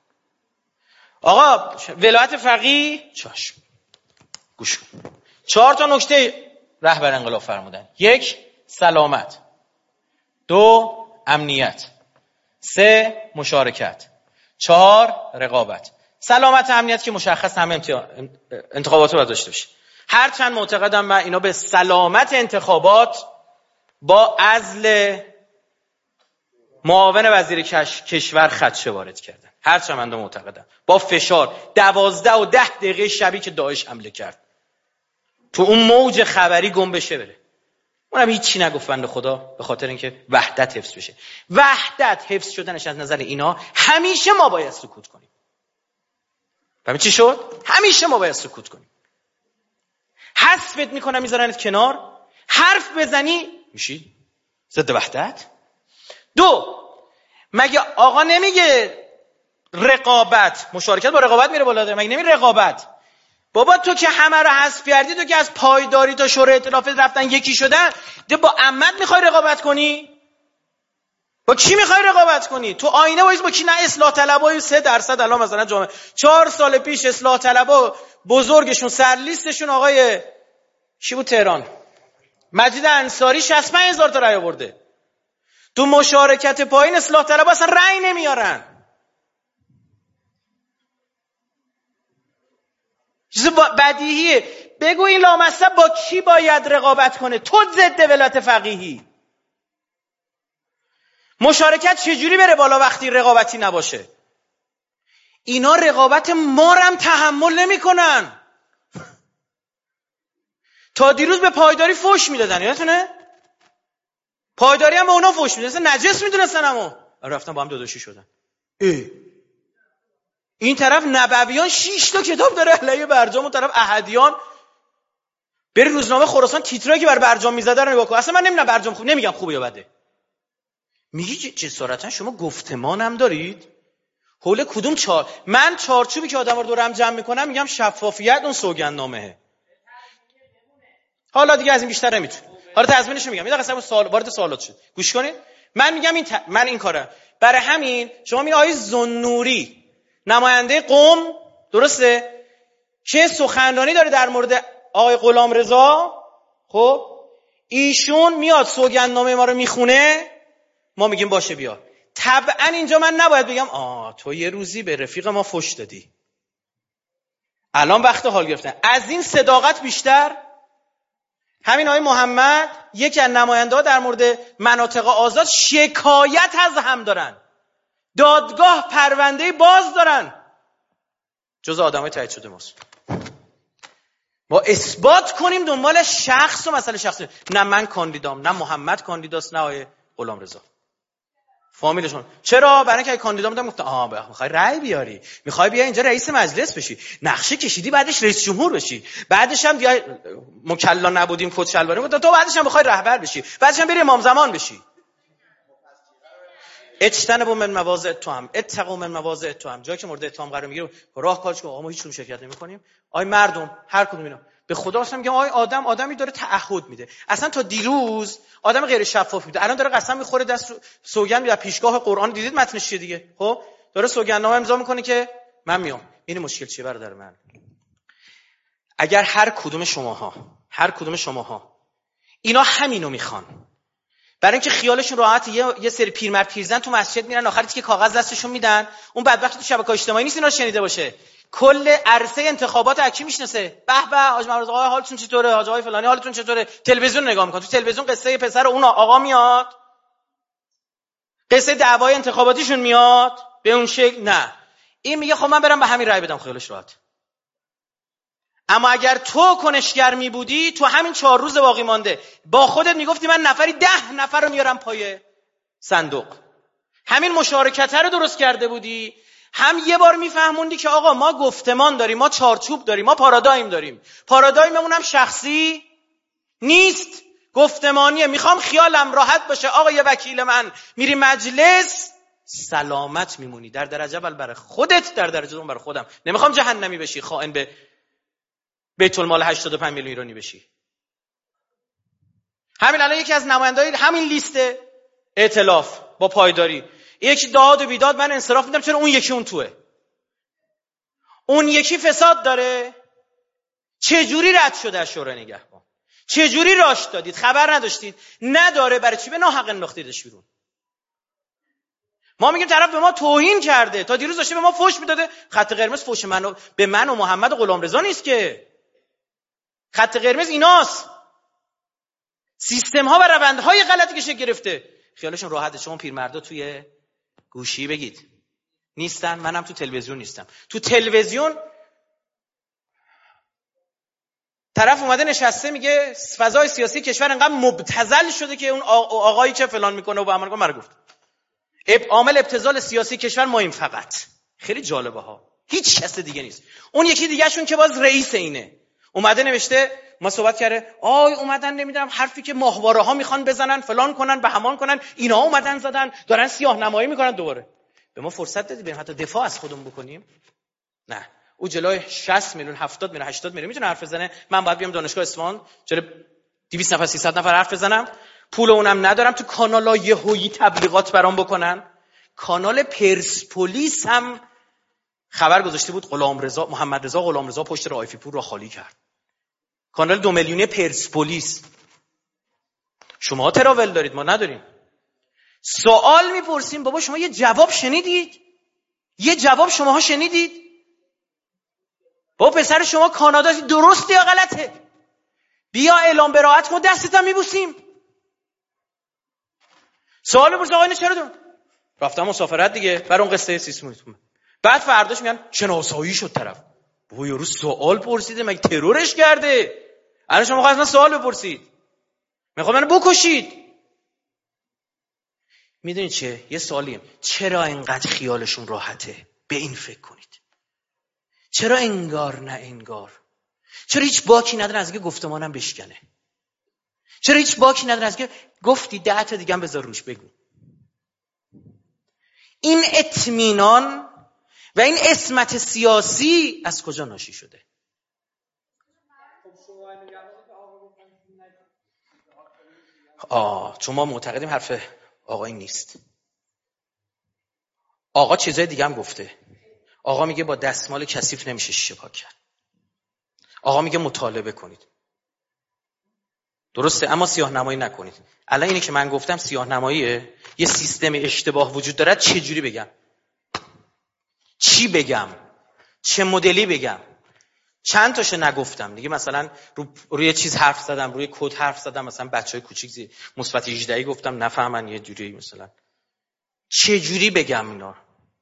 آقا ولایت فقیه چشم گوش کن. چهار تا نکته رهبر انقلاب فرمودن. یک، سلامت. دو، امنیت. سه، مشارکت. چهار، رقابت. سلامت امنیت که مشخص همه انتخابات رو داشته باشه. هر چند معتقدم من اینا به سلامت انتخابات با عزل معاون وزیر کشور خدشه وارد کردن. هر چند من معتقدم با فشار دوازده و ده دقیقه شبی که داعش حمله کرد تو اون موج خبری گم بشه بره. اونم هیچی نگفت بنده خدا، به خاطر اینکه وحدت حفظ بشه. وحدت حفظ شدنش از نظر اینا همیشه ما باید سکوت کنیم. ببین چی شد؟ همیشه ما باید سکوت کنیم. حذفت میکنم میذارنت کنار، حرف بزنی میشی ضد وحدت. دو، مگه آقا نمیگه رقابت، مشارکت با رقابت میره بالا؟ مگه نمیگه رقابت؟ بابا تو که همه رو حذف کردی، تو که از پایداری تا شورای ائتلاف رفتن یکی شدن، تو با عمت میخوای رقابت کنی؟ با کی میخوای رقابت کنی؟ تو آینه وایس با کی؟ نه اصلاح طلبای سه درصد الان مثلا جامعه چهار سال پیش اصلاح طلبا بزرگشون سر لیستشون آقای چی بود تهران؟ مجید انصاری شصت و پنج هزار تا رأی آورده. تو مشارکت پایین اصلاح طلبا اصلا رأی نمیارن. چیز بدیهیه. بگو این لامصب با کی باید رقابت کنه؟ تو ضد ولایت فقیهی. مشارکت چجوری بره بالا وقتی رقابتی نباشه؟ اینا رقابت ما رو هم تحمل نمی کنن. تا دیروز به پایداری فوش میدادن، یادتونه؟ پایداری هم به اونا فوش میدادن، نجس میدونستن. اما رفتن با هم داداشی شدن. ای. این طرف نبویان شش تا کتاب داره علیه برجام، اون طرف احدیان. بری روزنامه خراسان تیترایی که بر برجام میزدن رو نگاه کن. اصلا من نمیدونم برجام خوب، نمیگم خوبه یا بده. میگی جسارتا شما گفتمانم دارید؟ حول کدوم چهار؟ من چارچوبی که آدما رو دورم جمع میکنم میگم شفافیت اون سوگندنامه. حالا دیگه از این بیشتر نمیتونم. حالا تضمینش میگم. یه دقیقه سوال وارد سوالات شد. گوش کنید. من میگم این ت... من این کارم. برای همین شما می آیه زنوری نماینده قم، درسته؟ چه سخنرانی داره در مورد آقای غلامرضا؟ خب ایشون میاد سوگندنامه ما رو میخونه، ما میگیم باشه بیا. طبعا اینجا من نباید بگم آه تو یه روزی به رفیق ما فحش دادی. الان وقت حال گرفتن. از این صداقت بیشتر همین آقای محمد یکی از نماینده‌ها در مورد مناطق آزاد شکایت از هم دارن، دادگاه پرونده باز دارن، جز آدمای تایید شده ماست. ما اثبات کنیم دنبال شخص و مسئله شخصی، نه من کاندیدام، نه محمد کاندیداست، نه آقای غلامرضا فامیلشون. چرا؟ برای اینکه کاندیدا بودم گفتم آها میخوای رأی بیاری، میخوای بیا اینجا رئیس مجلس بشی، نقشه کشیدی بعدش رئیس جمهور بشی، بعدش هم دیگه مکلا نبودیم کت شلواری بود، تو بعدش هم میخوای رهبر بشی، بعدش هم بری امام زمان بشی. اجتنبوا من مواضع التهم، اتقوا من مواضع التهم. جایی که مورد اتهام قرار میگیره راه کارش آقا ما هیچ کدوم شرکت نمی‌کنیم. آی مردم هر کدوم اینا به خدا قسم میگم آی آدم آدمی داره تعهد میده. اصلا تا دیروز آدم غیر شفاف میده، الان داره قسم میخوره، دست سوگند میده پیشگاه قرآن. دیدید متنش چیه دیگه؟ خب داره سوگندنامه امضا میکنه که من میام. این مشکل چیه برادر من؟ اگر هر کدوم شماها هر کدوم شماها اینا همینو میخوان، برای اینکه خیالشون راحت، یه یه سری پیرمرد پیرزن تو مسجد میرن آخرش که کاغذ دستشون میدن، اون بدبخت تو شبکه‌های اجتماعی نیست اینا رو شنیده باشه، کل عرصه انتخابات اکی میشناسه. به به حاج محمد آقا حالتون چطوره؟ حاج آقای فلانی حالتون چطوره؟ تلویزیون نگاه میکنه، تو تلویزیون قصه پسر اون آقا میاد، قصه دعوای انتخاباتیشون میاد به اون شکل. نه، این میگه خب من برم به همین رأی بدم، خیالش راحت. اما اگر تو کنشگر می بودی، تو همین چهار روز باقی مانده با خودت میگفتی من نفری ده نفر رو میارم پای صندوق، همین مشارکت رو درست کرده بودی، هم یه بار میفهموندی که آقا ما گفتمان داریم، ما چارچوب داریم، ما پارادایم داریم، پارادایممون هم شخصی نیست، گفتمانیه. میخوام خیالم راحت باشه آقا یه وکیل من میری مجلس سلامت میمونی، در درجه اول برای خودت، در درجه دوم برای خودم. نمیخوام جهنمی بشی، خائن به بیت المال هشتاد و پنج میلیون ایرانی بشی. همین الان یکی از نماینده‌های همین لیست ائتلاف با پایداری یکی داد و بیداد، من انصراف میدم چرا اون یکی اون توه، اون یکی فساد داره. چه جوری رد شده از شورای نگهبان؟ چه جوری راش دادید؟ خبر نداشتید؟ نداره، برای چی به ناحق انداختیدش بیرون؟ ما میگیم طرف به ما توهین کرده، تا دیروز داشته به ما فحش میداده. خط قرمز فحش منو به من و محمد و غلامرضا نیست که، خط قرمز ایناست، سیستم ها و روندهای غلطی که شکل گرفته. خیالشون راحته. شما پیرمردا توی گوشی بگید نیستن، منم تو تلویزیون نیستم. تو تلویزیون طرف اومده نشسته میگه فضای سیاسی کشور انقدر مبتذل شده که اون آقایی که فلان میکنه و به عمل کنه گفت عامل ابتذال سیاسی کشور ما این فقط. خیلی جالبه ها، هیچ کس دیگه نیست. اون یکی دیگه شون که باز رئیس اینه اومده نوشته، ما صحبت کرده آی اومدن نمیدونم حرفی که ماهواره ها میخوان بزنن فلان کنن به همان کنن، اینا اومدن زدن دارن سیاه نمایی میکنن. دوباره به ما فرصت دادید بریم حتی دفاع از خودمون بکنیم؟ نه، او جلوی شصت میلیون هفتاد میلیون هشتاد میلیون میتونه حرف بزنه. من باید بیام دانشگاه اصفهان جلوی دویست نفر سیصد نفر حرف بزنم؟ پول اونم ندارم تو کانال‌های یهویی تبلیغات برام بکنن. کانال پرسپولیس هم خبر گذاشته بود غلامرضا محمد رضا غلامرضا پشت رائفی پور را خالی کرد. کانال دو میلیونی پرسپولیس. شما تراول دارید، ما نداریم. سوال میپرسیم بابا شما یه جواب شنیدید؟ یه جواب شماها شنیدید؟ بابا پسر شما کانادا درسته یا غلطه؟ بیا اعلام براءت کن دستت هم میبوسیم. سوال میپرسه آقا اینو چرا دون؟ رفتم مسافرت دیگه برای اون قصه سیسمولیتون. بعد فرداش میگن شناسایی شد طرف. بابا یارو سوال پرسیده، مگه ترورش کرده؟ الان شما خواستن سوال بپرسید، میخوام منو بکشید. میدونید چه؟ یه سوالیم، چرا اینقدر خیالشون راحته؟ به این فکر کنید. چرا انگار نه انگار؟ چرا هیچ باکی نداره از اینکه گفتمانم بشکنه؟ چرا هیچ باکی نداره از اینکه گفتی ده تا دیگه هم بذار روش بگو؟ این اطمینان و این عصمت سیاسی از کجا ناشی شده؟ آه چون ما معتقدیم حرف آقا این نیست. آقا چیزای دیگه هم گفته. آقا میگه با دستمال کثیف نمیشه شیشه پاک کرد. آقا میگه مطالبه کنید. درسته، اما سیاه نمایی نکنید. الان اینی که من گفتم سیاه نماییه، یه سیستم اشتباه وجود داره. چه جوری بگم؟ چی بگم؟ چه مدلی بگم؟ چند تاشو نگفتم دیگه، مثلا رو روی چیز حرف زدم، روی کد حرف زدم، مثلا بچهای کوچیک مثبت هجده گفتم نفهمن یه جوری، مثلا چه جوری بگم اینا؟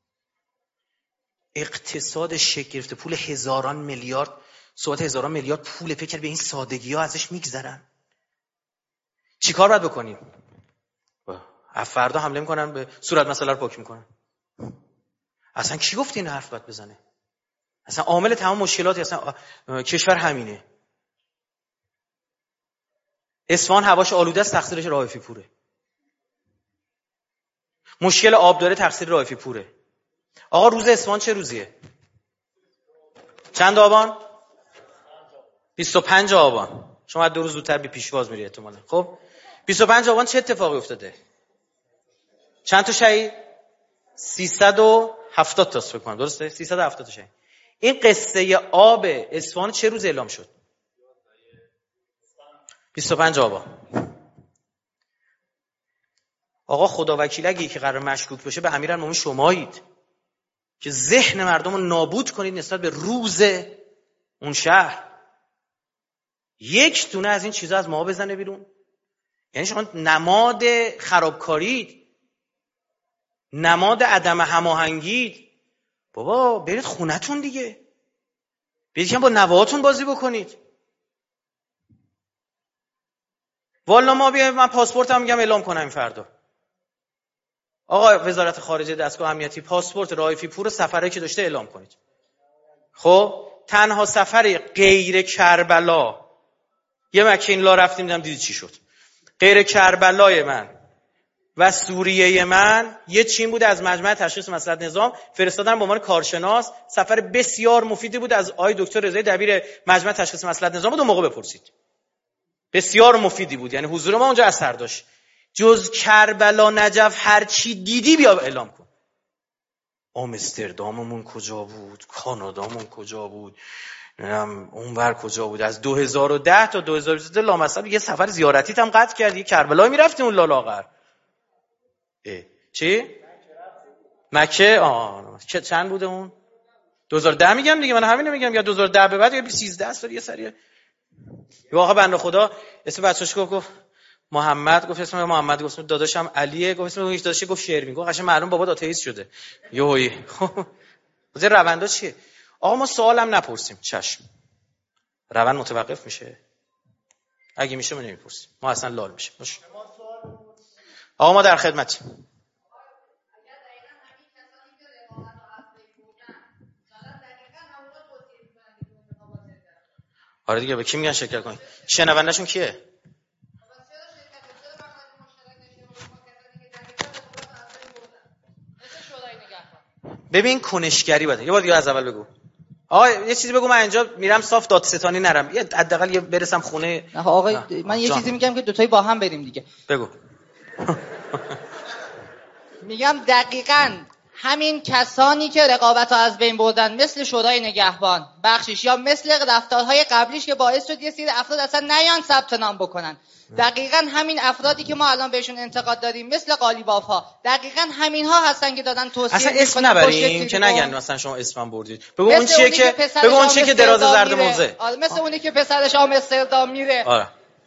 اقتصاد شکل گرفته، پول هزاران میلیارد، صحبت هزاران میلیارد پول، فکر به این سادگی‌ها ازش میگذرن. چیکار باید بکنیم؟ فردا حمله میکنن به صورت مسئله رو پاک میکنن. اصلا کی گفت این حرف باید بزنه؟ اصلا عامل تمام مشکلات اصلا کشور همینه. اصفهان هواش آلوده است، تقصیرش رائفی پوره. مشکل آب داره، تقصیر رائفی پوره. آقا روز اصفهان چه روزیه؟ چند آبان؟ بیست و پنج آبان. شما دو روز زودتر بی پیشواز میری احتمالاً. خب بیست و پنج آبان چه اتفاقی افتاده؟ چند تا شهید؟ سیصد و هفتاد تا فکر کنم، درسته؟ سیصد و هفتاد تا شهید. این قصه آب اصفهان چه روز اعلام شد؟ بیست و پنج آبان. آقا خدا وکیل اگه که قرار مشکوک بشه به امیرالمومنین شمایید که ذهن مردم رو نابود کنید نسبت به روز اون شهر. یک دونه از این چیزا از ما بزنه بیرون. یعنی شما نماد خرابکارید، نماد عدم هماهنگید. بابا برید خونتون دیگه، برید که با نوهاتون بازی بکنید. والا ما بیایم، من پاسپورتم میگم اعلام کنم این فردا. آقا وزارت خارجه دستگاه امنیتی پاسپورت رائفی پور سفری که داشته اعلام کنید. خب تنها سفر غیر کربلا، یه مکه این لا رفتیم دیدم دیدی چی شد، غیر کربلای من و سوریه من یه چین بود از مجمع تشخیص مصلحت نظام، فرستادن به عنوان کارشناس. سفر بسیار مفیدی بود، از آقای دکتر رضایی دبیر مجمع تشخیص مصلحت نظام بود، اون موقع بپرسید. بسیار مفیدی بود، یعنی حضور ما اونجا اثر داشت. جز کربلا نجف هر چی دیدی بیا اعلام کن. آمسترداممون کجا بود، کانادامون کجا بود، اونور کجا بود. از دو هزار و ده تا دو هزار و بیست لامصب یه سفر زیارتی هم قطع کردی، کربلا میرفتیم اون لالاغر. چی؟ مکه. آه چند بوده اون؟ دو هزار و ده میگم دیگه، من همین میگم، یا دو هزار و ده به بعد یا سیزده سال یه سریه. یه آقا بنده خدا اسم بچه‌اش گفت محمد، گفت اسم محمد، گفت داداشم علیه، گفت اسم هیچ داداشی گفت شیرین، گفت قشنگ معلوم بابا آتئیست شده یهویی. خب روندا چیه؟ آقا ما سوالم نپرسیم، چشم. روند متوقف میشه؟ اگه میشه ما نمیپرسیم، ما اصلا لال میشه. باشه آقا ما در خدمتیم. آره دیگه، به کی میگن شرکت کنید؟ شنوندهشون کیه؟ ببین کنشگری باید. یه بار دیگه از اول بگو. آقا یه چیزی بگو، من اینجا میرم صاف دادستانی نرم، یه حداقل یه برسم خونه. نه آقا من یه چیزی میگم که دوتایی با هم بریم دیگه. بگو. میگم دقیقاً همین کسانی که رقابت رو از بین بردن، مثل شورای نگهبان بخشش، یا مثل رفتارهای قبلیش که باعث شد یه سری افراد اصلا نیان ثبت نام بکنن، دقیقاً همین افرادی که ما الان بهشون انتقاد داریم مثل قالیباف‌ها، دقیقاً همین ها هستن که دادن توصیه اصلا اسم نبریم که نگن مثلا شما اسمم بردید. بگو اون چیه که بگو اون چیه که دراز زرد موزه. آره مثل اونی که پسرش آمستردام میره. آره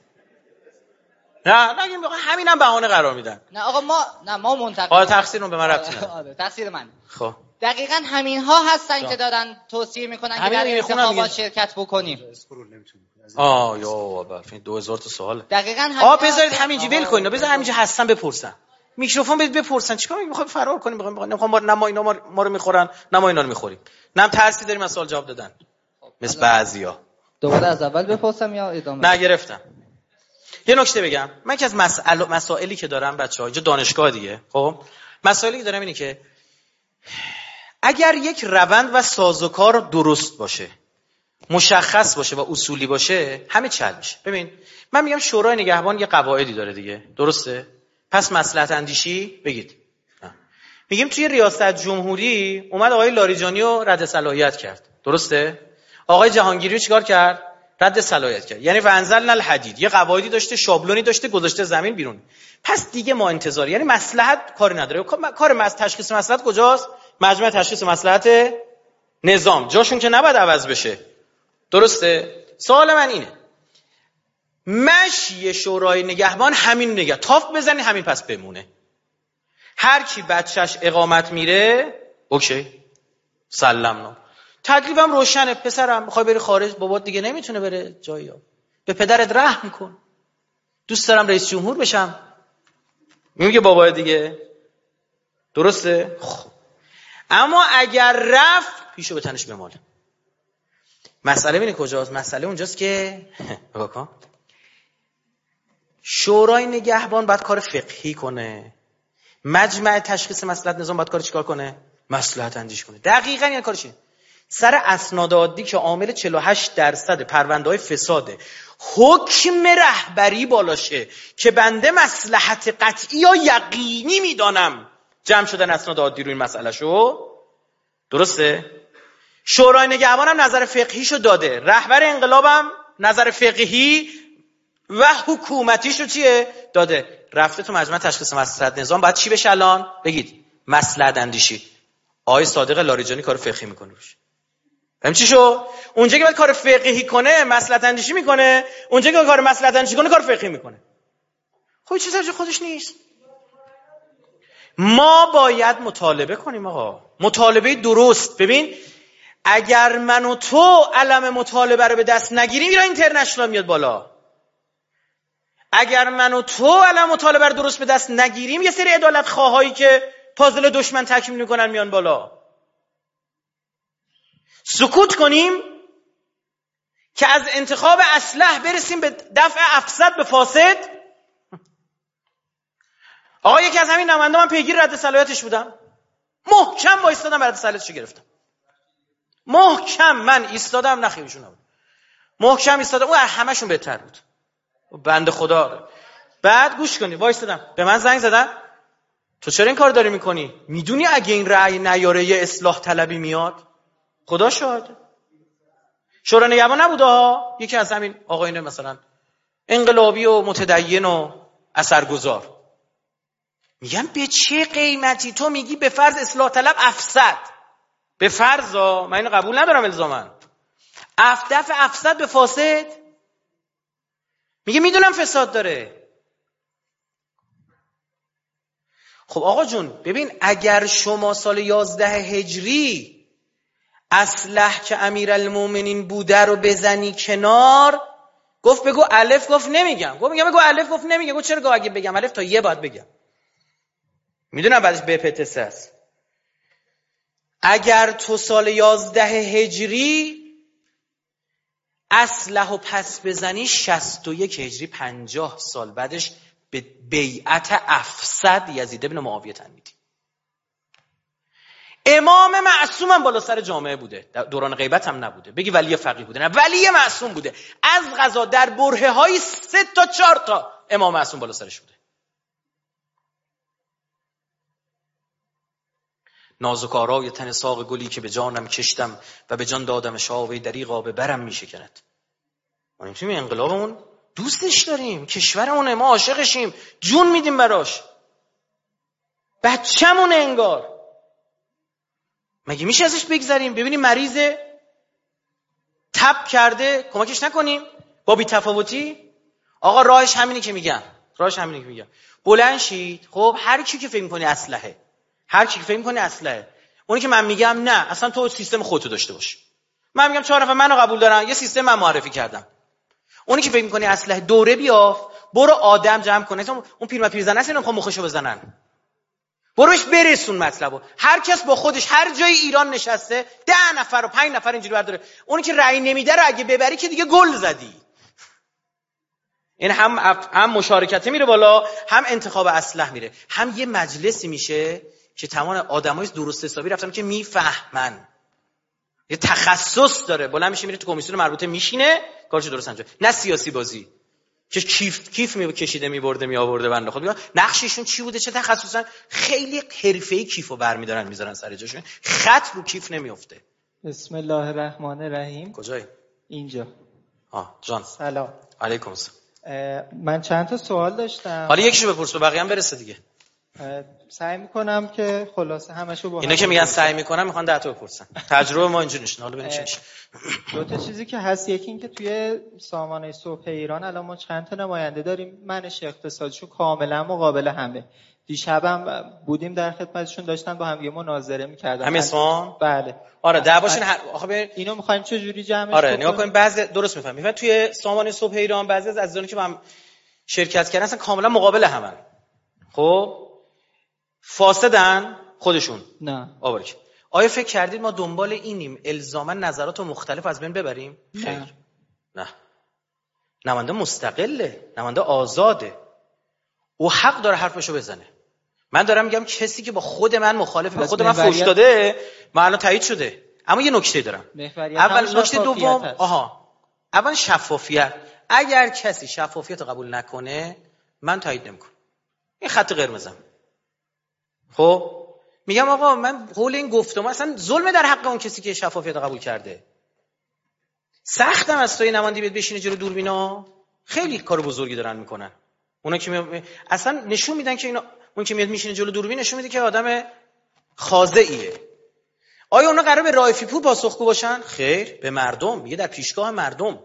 نه نگیم، بگو همینم بهانه قرار میدن. نه آقا ما نه ما منتقد. آره تقصیرم به من ربطی نداره. آره تقصیر من. خب دقیقاً همین ها هستن جا. که دارن توصیه میکنن که در انتخابات شرکت بکنیم. آه یا بابا دو هزار تا سوال. دقیقاً همین. آ بذارید همینجوری ول کنین، بذار همینجوری هستن بپرسن. میکروفون بدید بپرسن. چیکار میخوایم فرار کنیم؟ میخوایم نمیخوام ما نه ما اینا ما رو میخورن نه ما اینا رو میخوریم. نه ترسی داریم از سوال جواب دادن. مثل بعضیا. دوباره از اول بپرسم یا ادامه؟ نه گرفتم. یه نکته بگم، من که از مسائل مسائلی که دارم بچه‌ها اینجا دانشگاه دیگه، خب مسائلی که دارم اینه که اگر یک روند و سازوکار درست باشه، مشخص باشه و اصولی باشه، همه چی حل میشه. ببین من میگم شورای نگهبان یه قواعدی داره دیگه، درسته؟ پس مصلحت اندیشی بگید. میگیم توی ریاست جمهوری اومد آقای لاریجانی رو رد صلاحیت کرد، درسته؟ آقای جهانگیری رو چیکار کرد؟ رد صلاحیت کرد. یعنی فانزلنا الحدید، یه قواعدی داشته، شابلونی داشته، گذاشته زمین بیرون. پس دیگه ما انتظار، یعنی مصلحت کاری نداره. کار مس تشخیص مصلحت کجاست؟ مجمع تشخیص مصلحت نظام. جاشون که نباید عوض بشه، درسته؟ سوال من اینه، مشی شورای نگهبان همین نگه تاف بزنی همین پس بمونه. هر کی بچهش اقامت میره اوکی سلام، تکلیفم روشنه. پسرم میخوای بری خارج، بابات دیگه نمیتونه بره جایی، به پدرت رحم کن. دوست دارم رئیس جمهور بشم، میگه بابا دیگه. درسته؟ خب اما اگر رفت پیشو به تنش بماله. مسئله ببین کجاست؟ مسئله اونجاست که بابا شورای نگهبان باید کار فقهی کنه، مجمع تشخیص مصلحت نظام باید کار چیکار کنه؟ مصلحت اندیش کنه. دقیقاً این کار چیه؟ سر اسناد عادی که عامل چهل و هشت درصد پرونده‌های فساده، حکم رهبری بالاشه که بنده مصلحت قطعی یا یقینی میدانم جمع شدن اسناد عادی رو این مسئله شو. درسته؟ شورای نگهبان هم نظر فقهیشو داده، رهبر انقلابم نظر فقهی و حکومتیشو چیه؟ داده. رفته تو مجمع تشخیص مصلحت نظام، باید چی بشه الان؟ بگید مصلحت اندیشی. آقای صادق لاریجانی کار فقهی میکنه روش. همین چی شو؟ اونجا که باید کار فقهی کنه مصلحت اندیشی میکنه، اونجا که کار مصلحت اندیشی کنه کار فقهی میکنه. خب چیز از خودش نیست. ما باید مطالبه کنیم آقا، مطالبه درست. ببین اگر من و تو علم مطالبه رو به دست نگیریم ایران اینترنشنال میاد بالا. اگر من و تو علم مطالبه رو درست به دست نگیریم یه سری عدالت خواهایی که پازل دشمن تکمیل میکنن میان بالا. سکوت کنیم که از انتخاب اصلح برسیم به دفع افسد به فاسد. آقا یکی از همین نماینده من پیگیر رد صلاحیتش بودم، محکم با ایستادم رد صلاحیتش گرفتم. محکم من ایستادم، نخیبشون نبود، محکم ایستادم. اون همشون بهتر بود بنده خدا. بعد گوش کنی وایستادم، به من زنگ زدن تو چرا این کار داری میکنی؟ میدونی اگه این رأی نیاره یه اصلاح طلبی میاد؟ خدا شاهد. شورای نگهبان نبوده ها، یکی از همین آقایون مثلا انقلابی و متدین و اثرگذار. میگم به چه قیمتی تو میگی به فرض اصلاح طلب افسد، به فرض ها، من اینو قبول ندارم الزاماً، افتف افسد به فاسد. میگه میدونم فساد داره. خب آقا جون ببین اگر شما سال یازده هجری اصلح که امیرالمومنین بوده رو بزنی کنار، گفت بگو الف، گفت نمیگم. گفت میگم بگو الف، گفت نمیگم. گفت چرا؟ گفت اگه بگم الف تا یه باید بگم. میدونم بعدش به پتسه است. اگر تو سال یازده هجری اصلح و پس بزنی شصت و یک هجری پنجاه سال بعدش به بیعت افسد یزید بن معاویه تن میدی. امام معصوم هم بالا سر جامعه بوده، دوران غیبت هم نبوده. بگی ولی فقیه بوده؟ نه، ولی معصوم بوده. از قضا در برهه های سه تا چهار تا امام معصوم بالا سرش بوده. نازک آرای تن ساق گلی که به جانم کشتم و به جان دادم شاوی دریغا به برم میشکند. ما این تیم انقلابمون دوستش داریم، کشورمونه، ما عاشقشیم، جون میدیم براش، بچه‌مونه انگار. مگه میشه ازش بگذریم؟ ببینیم مریضه، تب کرده، کمکش نکنیم با بی‌تفاوتی؟ آقا راهش همینه که میگم، راهش همینه که میگم. بلند شید. خب هر کی که فکر می‌کنی اسلحه، هر کی که فکر می‌کنی اسلحه، اونی که من میگم نه، اصلا تو سیستم خودتو داشته باش. من میگم چهار نفر منو قبول دارن، یه سیستم من معرفی کردم. اونی که فکر می‌کنی اسلحه، دوره بیاف، برو آدم جمع کن. اون پیرمرد پیرزن هست، اینا میخوام مخشو بزنن. بروش برسون مطلبو. هر کس با خودش هر جای ایران نشسته ده نفر و پنج نفر اینجوری برداره. اونی که رأی نمیده رو اگه ببری که دیگه گل زدی. این هم هم مشارکت میره بالا، هم انتخاب اسلحه میره، هم یه مجلسی میشه که تمام آدمای درست حسابی رفتن که میفهمن، یه تخصص داره. بلند میشه میره تو کمیسیون مربوطه میشینه، کارش درست انجام. نه سیاسی بازی که کیف کیف می کشیده میبرده می آورده بنده خدا. نقششون چی بوده، چه تخصصن؟ خیلی حرفه‌ای کیفو برمیدارن میذارن سر جاشون، خط رو کیف نمیافته. بسم الله الرحمن الرحیم. کجایی؟ اینجا. آه جان. سلام. علیکم السلام. من چند تا سوال داشتم. حالا یکیشو بپرس، به بقیه هم برسه دیگه. سعی میکنم که خلاصه همشو با اینا که میگن سعی میکنم میخوان ده تا بپرسن. تجربه ما اینجوری نشه. حالا ببین چی میشه. دو تا چیزی که هست، یکی این که توی سامانه صبح ایران الان ما چند تا نماینده داریم، منش اقتصادیشون کاملا مقابل همه. دیشبم بودیم در خدمتشون، داشتن با هم یه مناظره می‌کردن. همین اصفهان؟ بله. آره دعواشون هر... آخه ببین اینو می‌خوایم چه جوری جمعش آره نگاه کنیم. بعضی درست می‌فهمید. می‌فهمید توی سامانه صبح ایران بعضی از عزیزانی که با هم شرکت کردن اصلا کاملا مقابل همن. خب فاسدن خودشون. نه. آبرک. آیا فکر کردید ما دنبال اینیم الزاما نظرات مختلف از بین ببریم؟ خیر. نه. نه. نماینده مستقله، نماینده آزاده. او حق داره حرفشو بزنه. من دارم میگم کسی که با خود من مخالفه، با خود من فوش داده، من الان تایید شده. اما یه نکته دارم. اول نکته دوم، آها. اول شفافیت. اگر کسی شفافیت رو قبول نکنه، من تایید نمیکنم. این خط قرمزم. خب میگم آقا من قول این گفتم اصلا ظلم در حق اون کسی که شفافیت رو قبول کرده. سختم از توی نماینده بیاد بشینه جلو دوربینا. خیلی کار بزرگی دارن میکنن. اونا که می... اصلا نشون میدن که اینا اون که میاد میشینه جلو دوربین نشون میده که آدم خاضعیه. آیا اونا قراره به رائفی پور پاسخگو باشن؟ خیر، به مردم، میگه در پیشگاه مردم.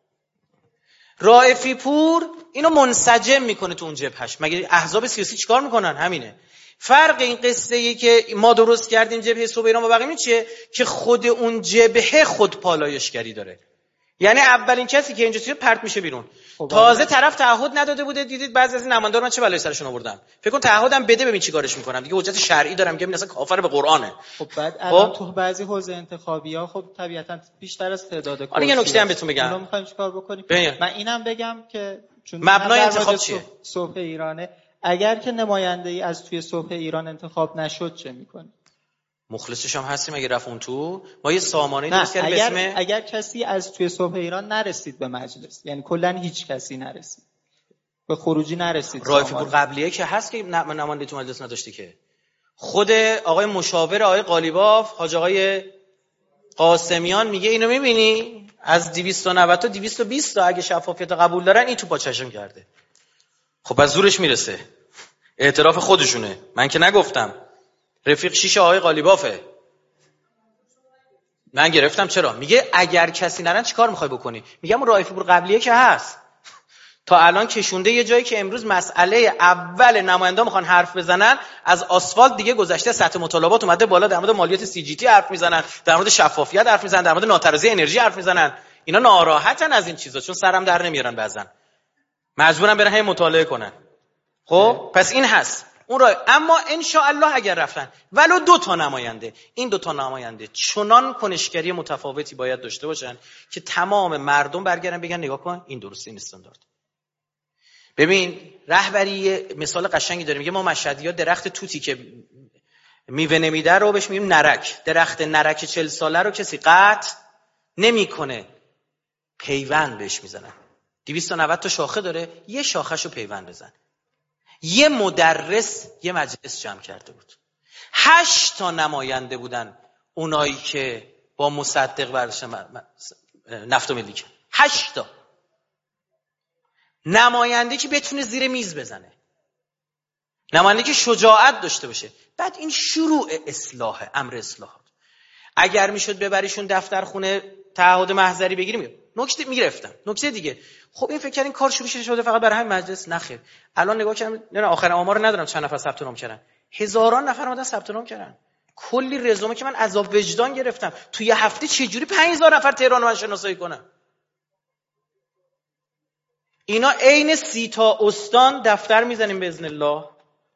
رائفی پور اینو منسجم میکنه تو اون جبهش. مگه احزاب سیاسی چیکار میکنن؟ همینه. فرق این قصه ای که ما درست کردیم جبهه صبح ایران با بقیه چیه؟ که خود اون جبهه خود پالایشگری داره. یعنی اولین کسی که اینجا چیه پرت میشه بیرون. تازه طرف تعهد نداده بوده. دیدید بعضی از این نمایندگان من چه بلایی سرشون آوردم. فکر کن تعهدم بده ببین چیکارش میکنم. دیگه حجت شرعی دارم که این اصلا کافر به قرآنه. خب بعد الان تو بعضی حوزه انتخابی‌ها خب طبیعتاً بیشتر از تعداد کرسی. آره یه نکته هم بهتون بگم. ما می‌خوایم چیکار بکنیم؟ ببین. من اینم بگم که چون مبنای انتخاب چیه؟ صبح ایرانه. اگر که نماینده‌ای از توی صبح ایران انتخاب نشد چه می‌کنی؟ مخلصش هم هستیم. اگه رفت اون تو ما یه سامانه‌ای درست کردیم به اسم اگر کسی از توی صبح ایران نرسید به مجلس، یعنی کلا هیچ کسی نرسید به خروجی نرسید، رائفی پور قبلیه که هست که نماینده تو مجلس نداشتی که خود آقای مشاور آقای قالیباف حاج آقای قاسمیان میگه اینو میبینی از دویست و نود تا دویست و بیست تا اگه شفافیت قبول دارن این تو پاچشم کرده. خب از زورش میرسه، اعتراف خودشونه، من که نگفتم. رفیق شیش آقای قالیبافه. من گرفتم چرا؟ میگه اگر کسی نرن چیکار میخوای بکنی؟ میگم رائفی پور قبلیه که هست تا الان کشونده یه جایی که امروز مسئله اول نماینده میخوان حرف بزنن از آسفالت دیگه گذشته، سطح مطالبات اومده بالا، در مورد مالیات سی جی تی حرف میزنن، در مورد شفافیت حرف میزنن، در مورد ناترازی انرژی حرف میزنن. اینا ناراحتن از این چیزا چون سرم در نمیارن، بعضن مجبورن برن هم مطالعه کنن. خب پس این هست اون راه. اما ان شاء الله اگر رفتن ولو دو تا نماینده، این دو تا نماینده چنان کنشگری متفاوتی باید داشته باشن که تمام مردم برگردن بگن نگاه کن این درسته، این استاندارد. ببین رهبری مثال قشنگی داره، میگه ما مشهدی‌ها درخت توتی که میوه نمیده رو بهش میگیم نرک. درخت نرک چهل ساله رو کسی قطع نمیکنه، پیوند بهش میزنن. دویست و نود تا شاخه داره، یه شاخه‌شو پیوند بزن. یه مدرس یه مجلس جمع کرده بود، هشت تا نماینده بودن اونایی که با مصدق برداشتن نفت و ملی کرد. هشت تا نماینده که بتونه زیر میز بزنه، نماینده که شجاعت داشته باشه. بعد این شروع اصلاح، امر اصلاحات. اگر میشد ببریشون دفتر خونه تعهد محضری بگیریم نکته میگرفتم. نکته دیگه، خب این فکر کردین کار شروع شده فقط برای همین مجلس؟ نخیر. الان نگاه کردم نه آخر آمار رو ندارم چند نفر ثبت نام کردن، هزاران نفر اومدن ثبت نام کردن. کلی رزومه که من عذاب وجدان گرفتم. تو یه هفته چه جوری پنج هزار نفر تهران رو من شناسایی کنم؟ اینا عین سی تا استان دفتر میزنیم باذن الله.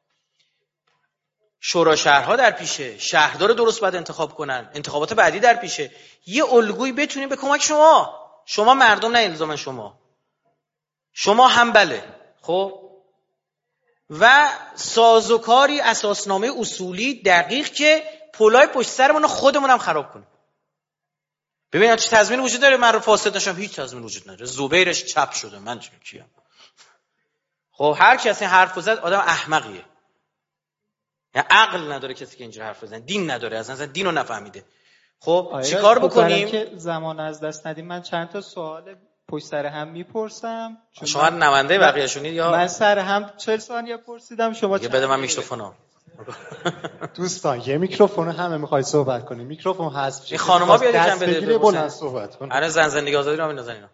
شورا شهرها در پیشه، شهردار درست باید انتخاب کنن، انتخابات بعدی در پیشه. یه الگویی بتونیم به کمک شما، شما مردم نه الزاما شما شما هم بله. خب و سازوکاری اساسنامه اصولی دقیق که پلای پشت سرمون خودمون هم خراب کنیم. ببین چه تضمین وجود داره من رو فاسد نشم؟ هیچ تضمین وجود نداره. زبیرش چپ شده، من چه کیم؟ خب هر کسی حرف زد آدم احمقیه، یعنی عقل نداره کسی که اینجوری حرف بزنه، دین نداره، اصلا دین رو نفهمیده. خب چیکار بکنیم که زمان از دست ندیم؟ من چند تا سوال پشت سر هم میپرسم. شما نماینده بقیه‌شونید یا من سر هم چهل ثانیه پرسیدم شما یه بده من میکروفونو. دوستان یه میکروفون همه میخواید صحبت کنیم، میکروفون حذف شه. این خانوما بیاد یکم بده بگیره بلند صحبت کن. الان زن زندگی آزادی رو میندازن اینا.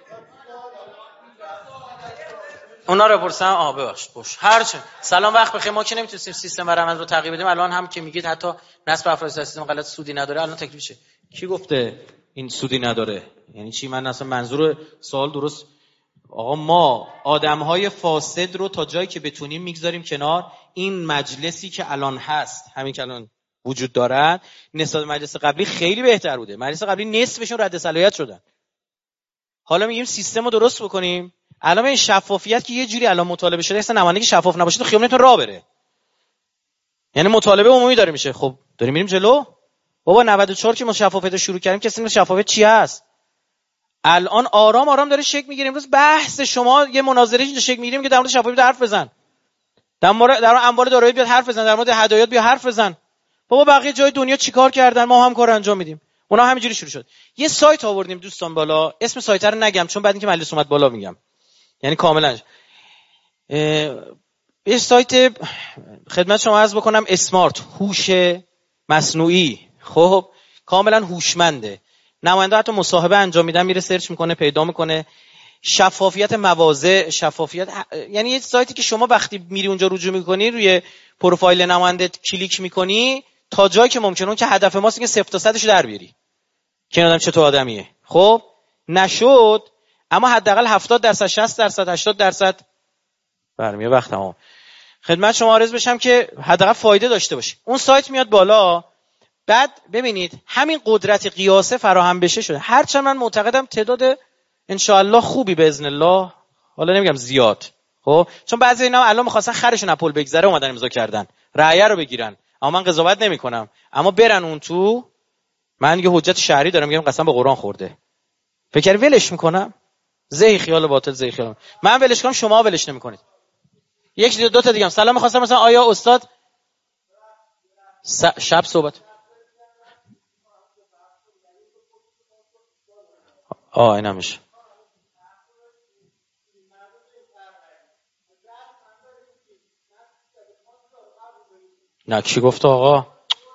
اونا رو بپرسم. آ ببخشید باش. هرچی. سلام وقت بخیر. ما که نمیتونیم سیستم برآمد رو تغییر بدیم. الان هم که میگید حتی نصب افراد سیستم غلط سودی نداره، الان تکلیف شه. کی گفته این سودی نداره؟ یعنی چی؟ من اصلا منظور سوال درست. آقا ما آدم‌های فاسد رو تا جایی که بتونیم میگذاریم کنار. این مجلسی که الان هست، همین که الان وجود دارد، نسبت مجلس قبلی خیلی بهتر بوده. مجلس قبلی نصفشون رد صلاحیت شدن. حالا میگیم سیستم رو درست بکنیم. الان این شفافیت که یه جوری الان مطالبه شده، اصلا نمایندگی شفاف نباشه تو خیابون نمیتونه راه بره. یعنی مطالبه عمومی داره میشه. خب داریم میریم جلو. بابا نود و چهار که ما شفافیت رو شروع کردیم، کسی نمیدونه شفافیت چی هست. الان آرام آرام داره شکل میگیره. امروز بحث شما یه مناظره اینجا شکل میگیره، میگه در مورد شفافیت حرف بزن. در مورد در مورد اموال دارایی بیاد حرف بزن، در مورد هدایات بیا حرف بزن. بابا بقیه جای دنیا چیکار کردن؟ ما هم کار انجام میدیم. اونا همینجوری شروع شد. یه سایت آوردیم دوستان بالا. اسم سایت رو نگم چون بعد اینکه مجلس اومد بالا میگم. یعنی کاملا یه سایت خدمت شما عرض بکنم، اسمارت، هوش مصنوعی، خب کاملا هوشمنده. نماینده حتی مصاحبه انجام میدن، میره سرچ میکنه، پیدا میکنه. شفافیت مواضع، شفافیت، یعنی یه سایتی که شما وقتی میری اونجا رجوع میکنی، روی پروفایل نماینده کلیک میکنی، تا جایی که ممکنه، اون که هدف ماست که صفر تا صدش در بیاری که این آدم چطور آدمیه. خب نشد، اما حداقل هفتاد درصد، شصت درصد، هشتاد درصد برمیاد وقت تمام. خدمت شما عرض بشم که حداقل فایده داشته باشه. اون سایت میاد بالا. بعد ببینید همین قدرت قیاسه فراهم بشه شده. هرچند من معتقدم تعداد انشاءالله خوبی به اذن الله، حالا نمیگم زیاد، خب چون بعضی اینا الان می‌خواستن خرشون اپل بگذره اومدن امضا کردن رأی رو بگیرن، اما من قضاوت نمی‌کنم، اما برن اون تو. من یه حجت شهری دارم، میگم قسم به قرآن خورده. فکر ولش میکنم؟ زهی خیال باطل، زهی خیال. من ولش کنم، شما ولش نمی‌کنید. یک دو تا دیگه هم سلام می‌خواستم مثلا آیا استاد س... شب صحبت آه اینا میشه. نه کی گفت آقا؟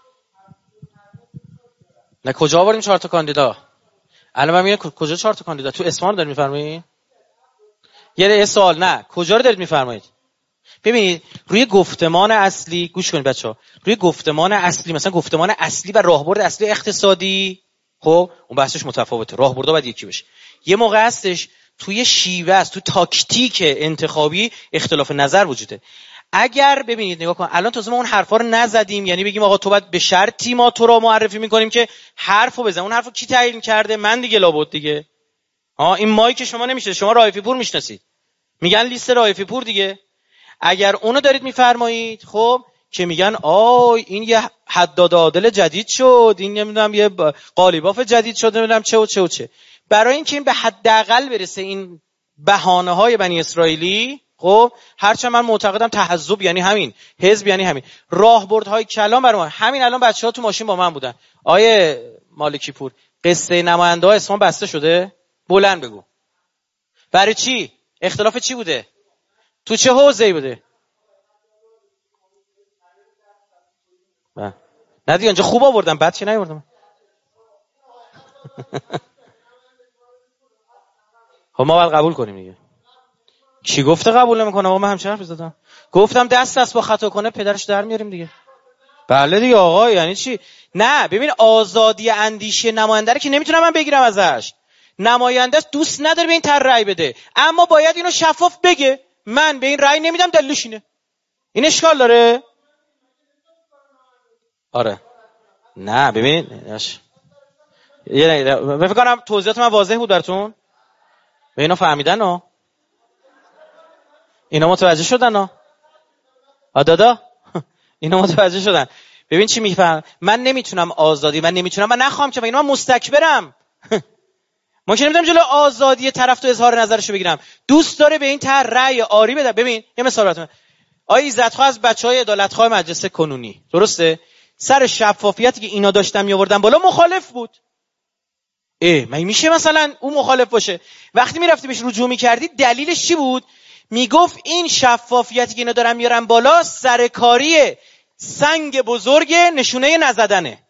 نه کجا آوردیم چهار تا کاندیدا؟ الان من میگم کجا چهار تا کاندیدا؟ تو اسمان دارید میفرمایید؟ یه سوال، نه کجا رو دارید میفرمایید؟ ببینید روی گفتمان اصلی گوش کنید بچه‌ها، روی گفتمان اصلی، مثلا گفتمان اصلی و راهبرد اصلی اقتصادی، خب اون بحثش متفاوته، راهبردها باید یکی بشه. یه موقع هستش توی شیوه است، تو تاکتیک انتخابی اختلاف نظر وجوده. اگر ببینید نگاه کن، الان تازه ما اون حرفا رو نزدیم، یعنی بگیم آقا تو باید به شرطی ما تو رو معرفی میکنیم که حرفو بزن. اون حرفو کی تعیین کرده؟ من دیگه، لابد دیگه. ها این مایک شما نمیشه، شما رایفی پور میشناسید، میگن لیست رایفی پور دیگه. اگر اونو دارید میفرمایید، خب که میگن آی این یه حداد عادل جدید شد، این نمیدونم یه قالیباف جدید شد، نمیدونم چه و چه و چه. برای اینکه این به حداقل برسه این بهانه‌های بنی اسرائیلی، خب هرچند من معتقدم تحزب یعنی همین، حزب یعنی همین، راهبردهای کلام برای ما همین. الان بچه‌ها تو ماشین با من بودن. آیه مالکی پور، قصه نماینده‌ها اسمان بسته شده؟ بلند بگو. برای چی؟ اختلاف چی بوده؟ تو چه حوزه‌ای بوده؟ نه دیگه اینجا خوب آوردم، بد که نیاوردم. خب ما باید قبول کنیم دیگه. کی گفته قبول نمی‌کنه؟ من همچین حرفی زدم. گفتم دست دست با خطا کنه پدرش در میاریم دیگه. بله دیگه آقا، یعنی چی؟ نه ببین، آزادی اندیشه نماینده رو که نمیتونم من بگیرم ازش. نماینده دوست نداره به این طرح رأی بده، اما باید اینو شفاف بگه من به این رأی نمیدم، دلیلش اینه. این اشکال داره؟ آره. نه ببین یه نه فکر کنم توضیحات من واضح بود براتون. به اینا فهمیدن ها؟ اینا متوجه شدن ها؟ آدادا اینا متوجه شدن. ببین چی میفهم، من نمیتونم آزادی، من نمیتونم، من نخوام که، اینا من مستکبرم. ممکن نمیدونم جلو آزادی طرف تو اظهار نظرشو بگیرم. دوست داره به این طرح رأی آری بده. ببین یه مثال براتون. آقای عزتخواه از بچهای عدالتخواه مجلس کنونی، درسته؟ سر شفافیتی که اینا داشتن میآوردن بالا مخالف بود. اه من میشه مثلا اون مخالف باشه؟ وقتی میرفتی بهش رجوع میکردی دلیلش چی بود؟ میگفت این شفافیتی که اینا دارن میارن بالا سرکاری سنگ بزرگ نشونه نزدنه.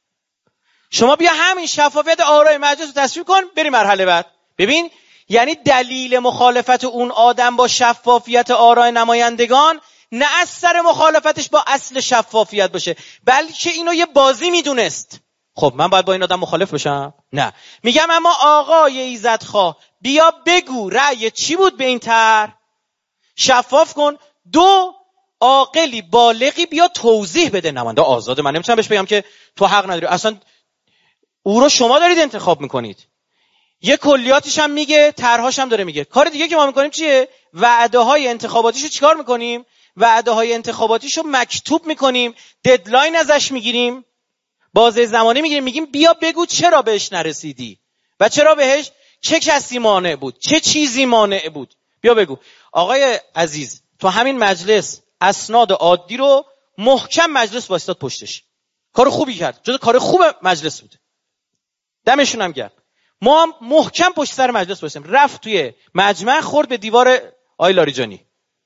شما بیا همین شفافیت آرای مجلس رو تصویب کن بریم مرحله بعد. ببین یعنی دلیل مخالفت اون آدم با شفافیت آرای نمایندگان نه از سر مخالفتش با اصل شفافیت باشه، بلکه اینو یه بازی میدونست. خب من باید با این آدم مخالف بشم؟ نه. میگم اما آقای ایزدخواه بیا بگو رأی چی بود به این طرح، شفاف کن. دو، عاقلی بالغی بیا توضیح بده. نماینده آزاده، من نمیتونم بهش بگم که تو حق نداری، اصلا او رو شما دارید انتخاب میکنید. یه کلیاتش هم میگه، طرحاش هم داره میگه. کار دیگه که ما میکنیم چیه؟ وعده های انتخاباتیشو چیکار میکنیم؟ وعده های انتخاباتیشو مکتوب میکنیم، ددلاین ازش میگیریم، بازه زمانی میگیریم، میگیم بیا بگو چرا بهش نرسیدی و چرا بهش، چه کسی مانع بود، چه چیزی مانع بود، بیا بگو. آقای عزیز تو همین مجلس اسناد عادی رو محکم مجلس واسطاد پشتش، کار خوبی کرد، جز کار خوب مجلس بود، دمشون هم گرم. ما هم محکم پشت سر مجلس باشیم. رفت توی مجمع خورد به دیوار آی لاریجانی،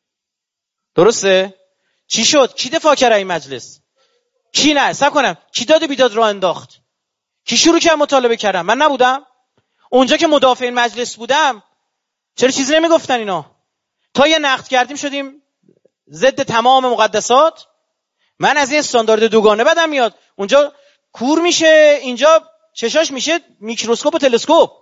درسته؟ چی شد؟ کی دفاع کرد این مجلس؟ کی نه؟ سب کنم کی داد بیداد راه انداخت؟ کی شروع کرد مطالبه کردن؟ من نبودم اونجا که مدافع این مجلس بودم؟ چرا چیزی نمیگفتن اینا؟ تا یه نقد کردیم شدیم ضد تمام مقدسات. من از این استاندارد دوگانه بدم میاد. اونجا کور میشه، اینجا چشاش میشه میکروسکوپ و تلسکوپ.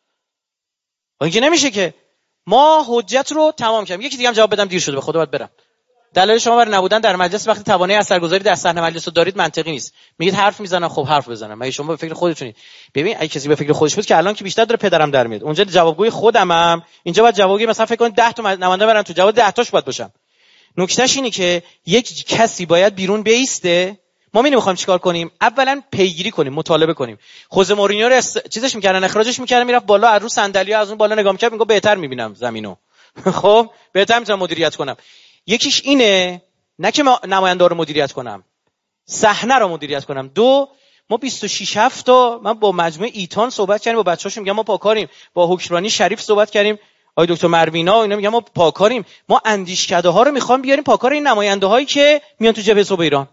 اینکه نمیشه که. ما حجت رو تمام کردیم. یکی دیگه هم جواب بدم دیر شده، به خدا باید برم. دلیل شما برای نبودن در مجلس وقتی توانایی اثرگذاری در صحنه مجلس رو دارید منطقی نیست. میگید حرف میزنم، خب حرف بزنم. مگه شما به فکر خودتونید؟ ببین اگه کسی به فکر خودش بود که الان که بیشتر داره پدرم در میاد. اونجا جوابگوی خودمم، اینجا باید جوابگوی مثلا فکر کنید ده تا نماینده برن تو، جواب ده تاش باید باشم. نکتهش اینه که یک کسی باید بیرون بیسته. ما می‌نمی‌خوایم چیکار کنیم؟ اولا پیگیری کنیم، مطالبه کنیم. خوزه مورینیو رو است... چیزش می‌کردن، اخراجش می‌کردن، میرفت بالا از رو صندلی از اون بالا نگاه می‌کرد، میگه بهتر می‌بینم زمینو. خب بهتر می‌تونم مدیریت کنم. یکیش اینه، نه که نماینده رو مدیریت کنم، صحنه رو مدیریت کنم. دو، ما بیست و شش هفت تا من با مجموعه ایتان صحبت کردیم، با بچه‌هاشون میگم ما پاکاریم، با حکمرانی شریف صحبت کردیم، آقای دکتر مروینا اینا میگم ما پاکاریم. ما اندیشکده‌ها رو می‌خوام بیاریم پاکار این نماینده‌هایی که میان تو جبهه صبح ایران.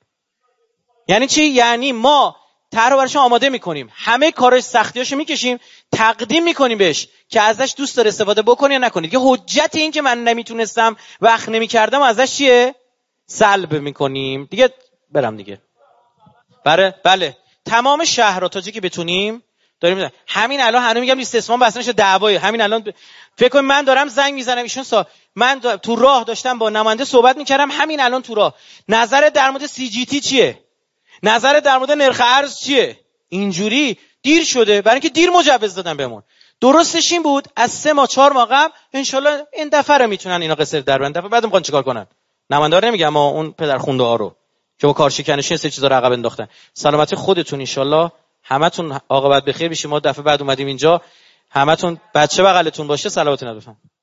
یعنی چی؟ یعنی ما طرح رو براشون آماده میکنیم، همه کارش سختیاشو میکشیم، تقدیم میکنیم بهش که ازش دوست داره استفاده بکنه یا نکنه. یه حجت این که من نمیتونستم وقت نمیکردم ازش چیه؟ سلب میکنیم دیگه. برم دیگه. بله بله تمام شهرها تا جایی که بتونیم داریم میزنیم. همین الان هنوز میگم استثمار بسته نشه دعوای. همین الان ب... فکر کنید من دارم زنگ میزنم ایشون سا... من دا... تو راه داشتم با نماینده صحبت میکردم، همین الان تو راه نظر در مورد سی جی تی چیه؟ نظر در مورد نرخ ارز چیه؟ اینجوری دیر شده برای اینکه دیر مجوز دادن بهمون. درستش این بود از سه ماه چهار ماه قبل انشالله این دفعه رو میتونن اینا قصر در برن. دفعه بعد میخوان چیکار کنن؟ نماینده رو نمیگم، اما اون پدر خونده ها رو که با کارشکنشی سه چیزا رو عقب انداختن. سلامتی خودتون انشالله همتون عاقبت بخیر بشید. ما دفعه بعد اومدیم اینجا همتون بچه بغلتون باشه. صلوات نداشتم.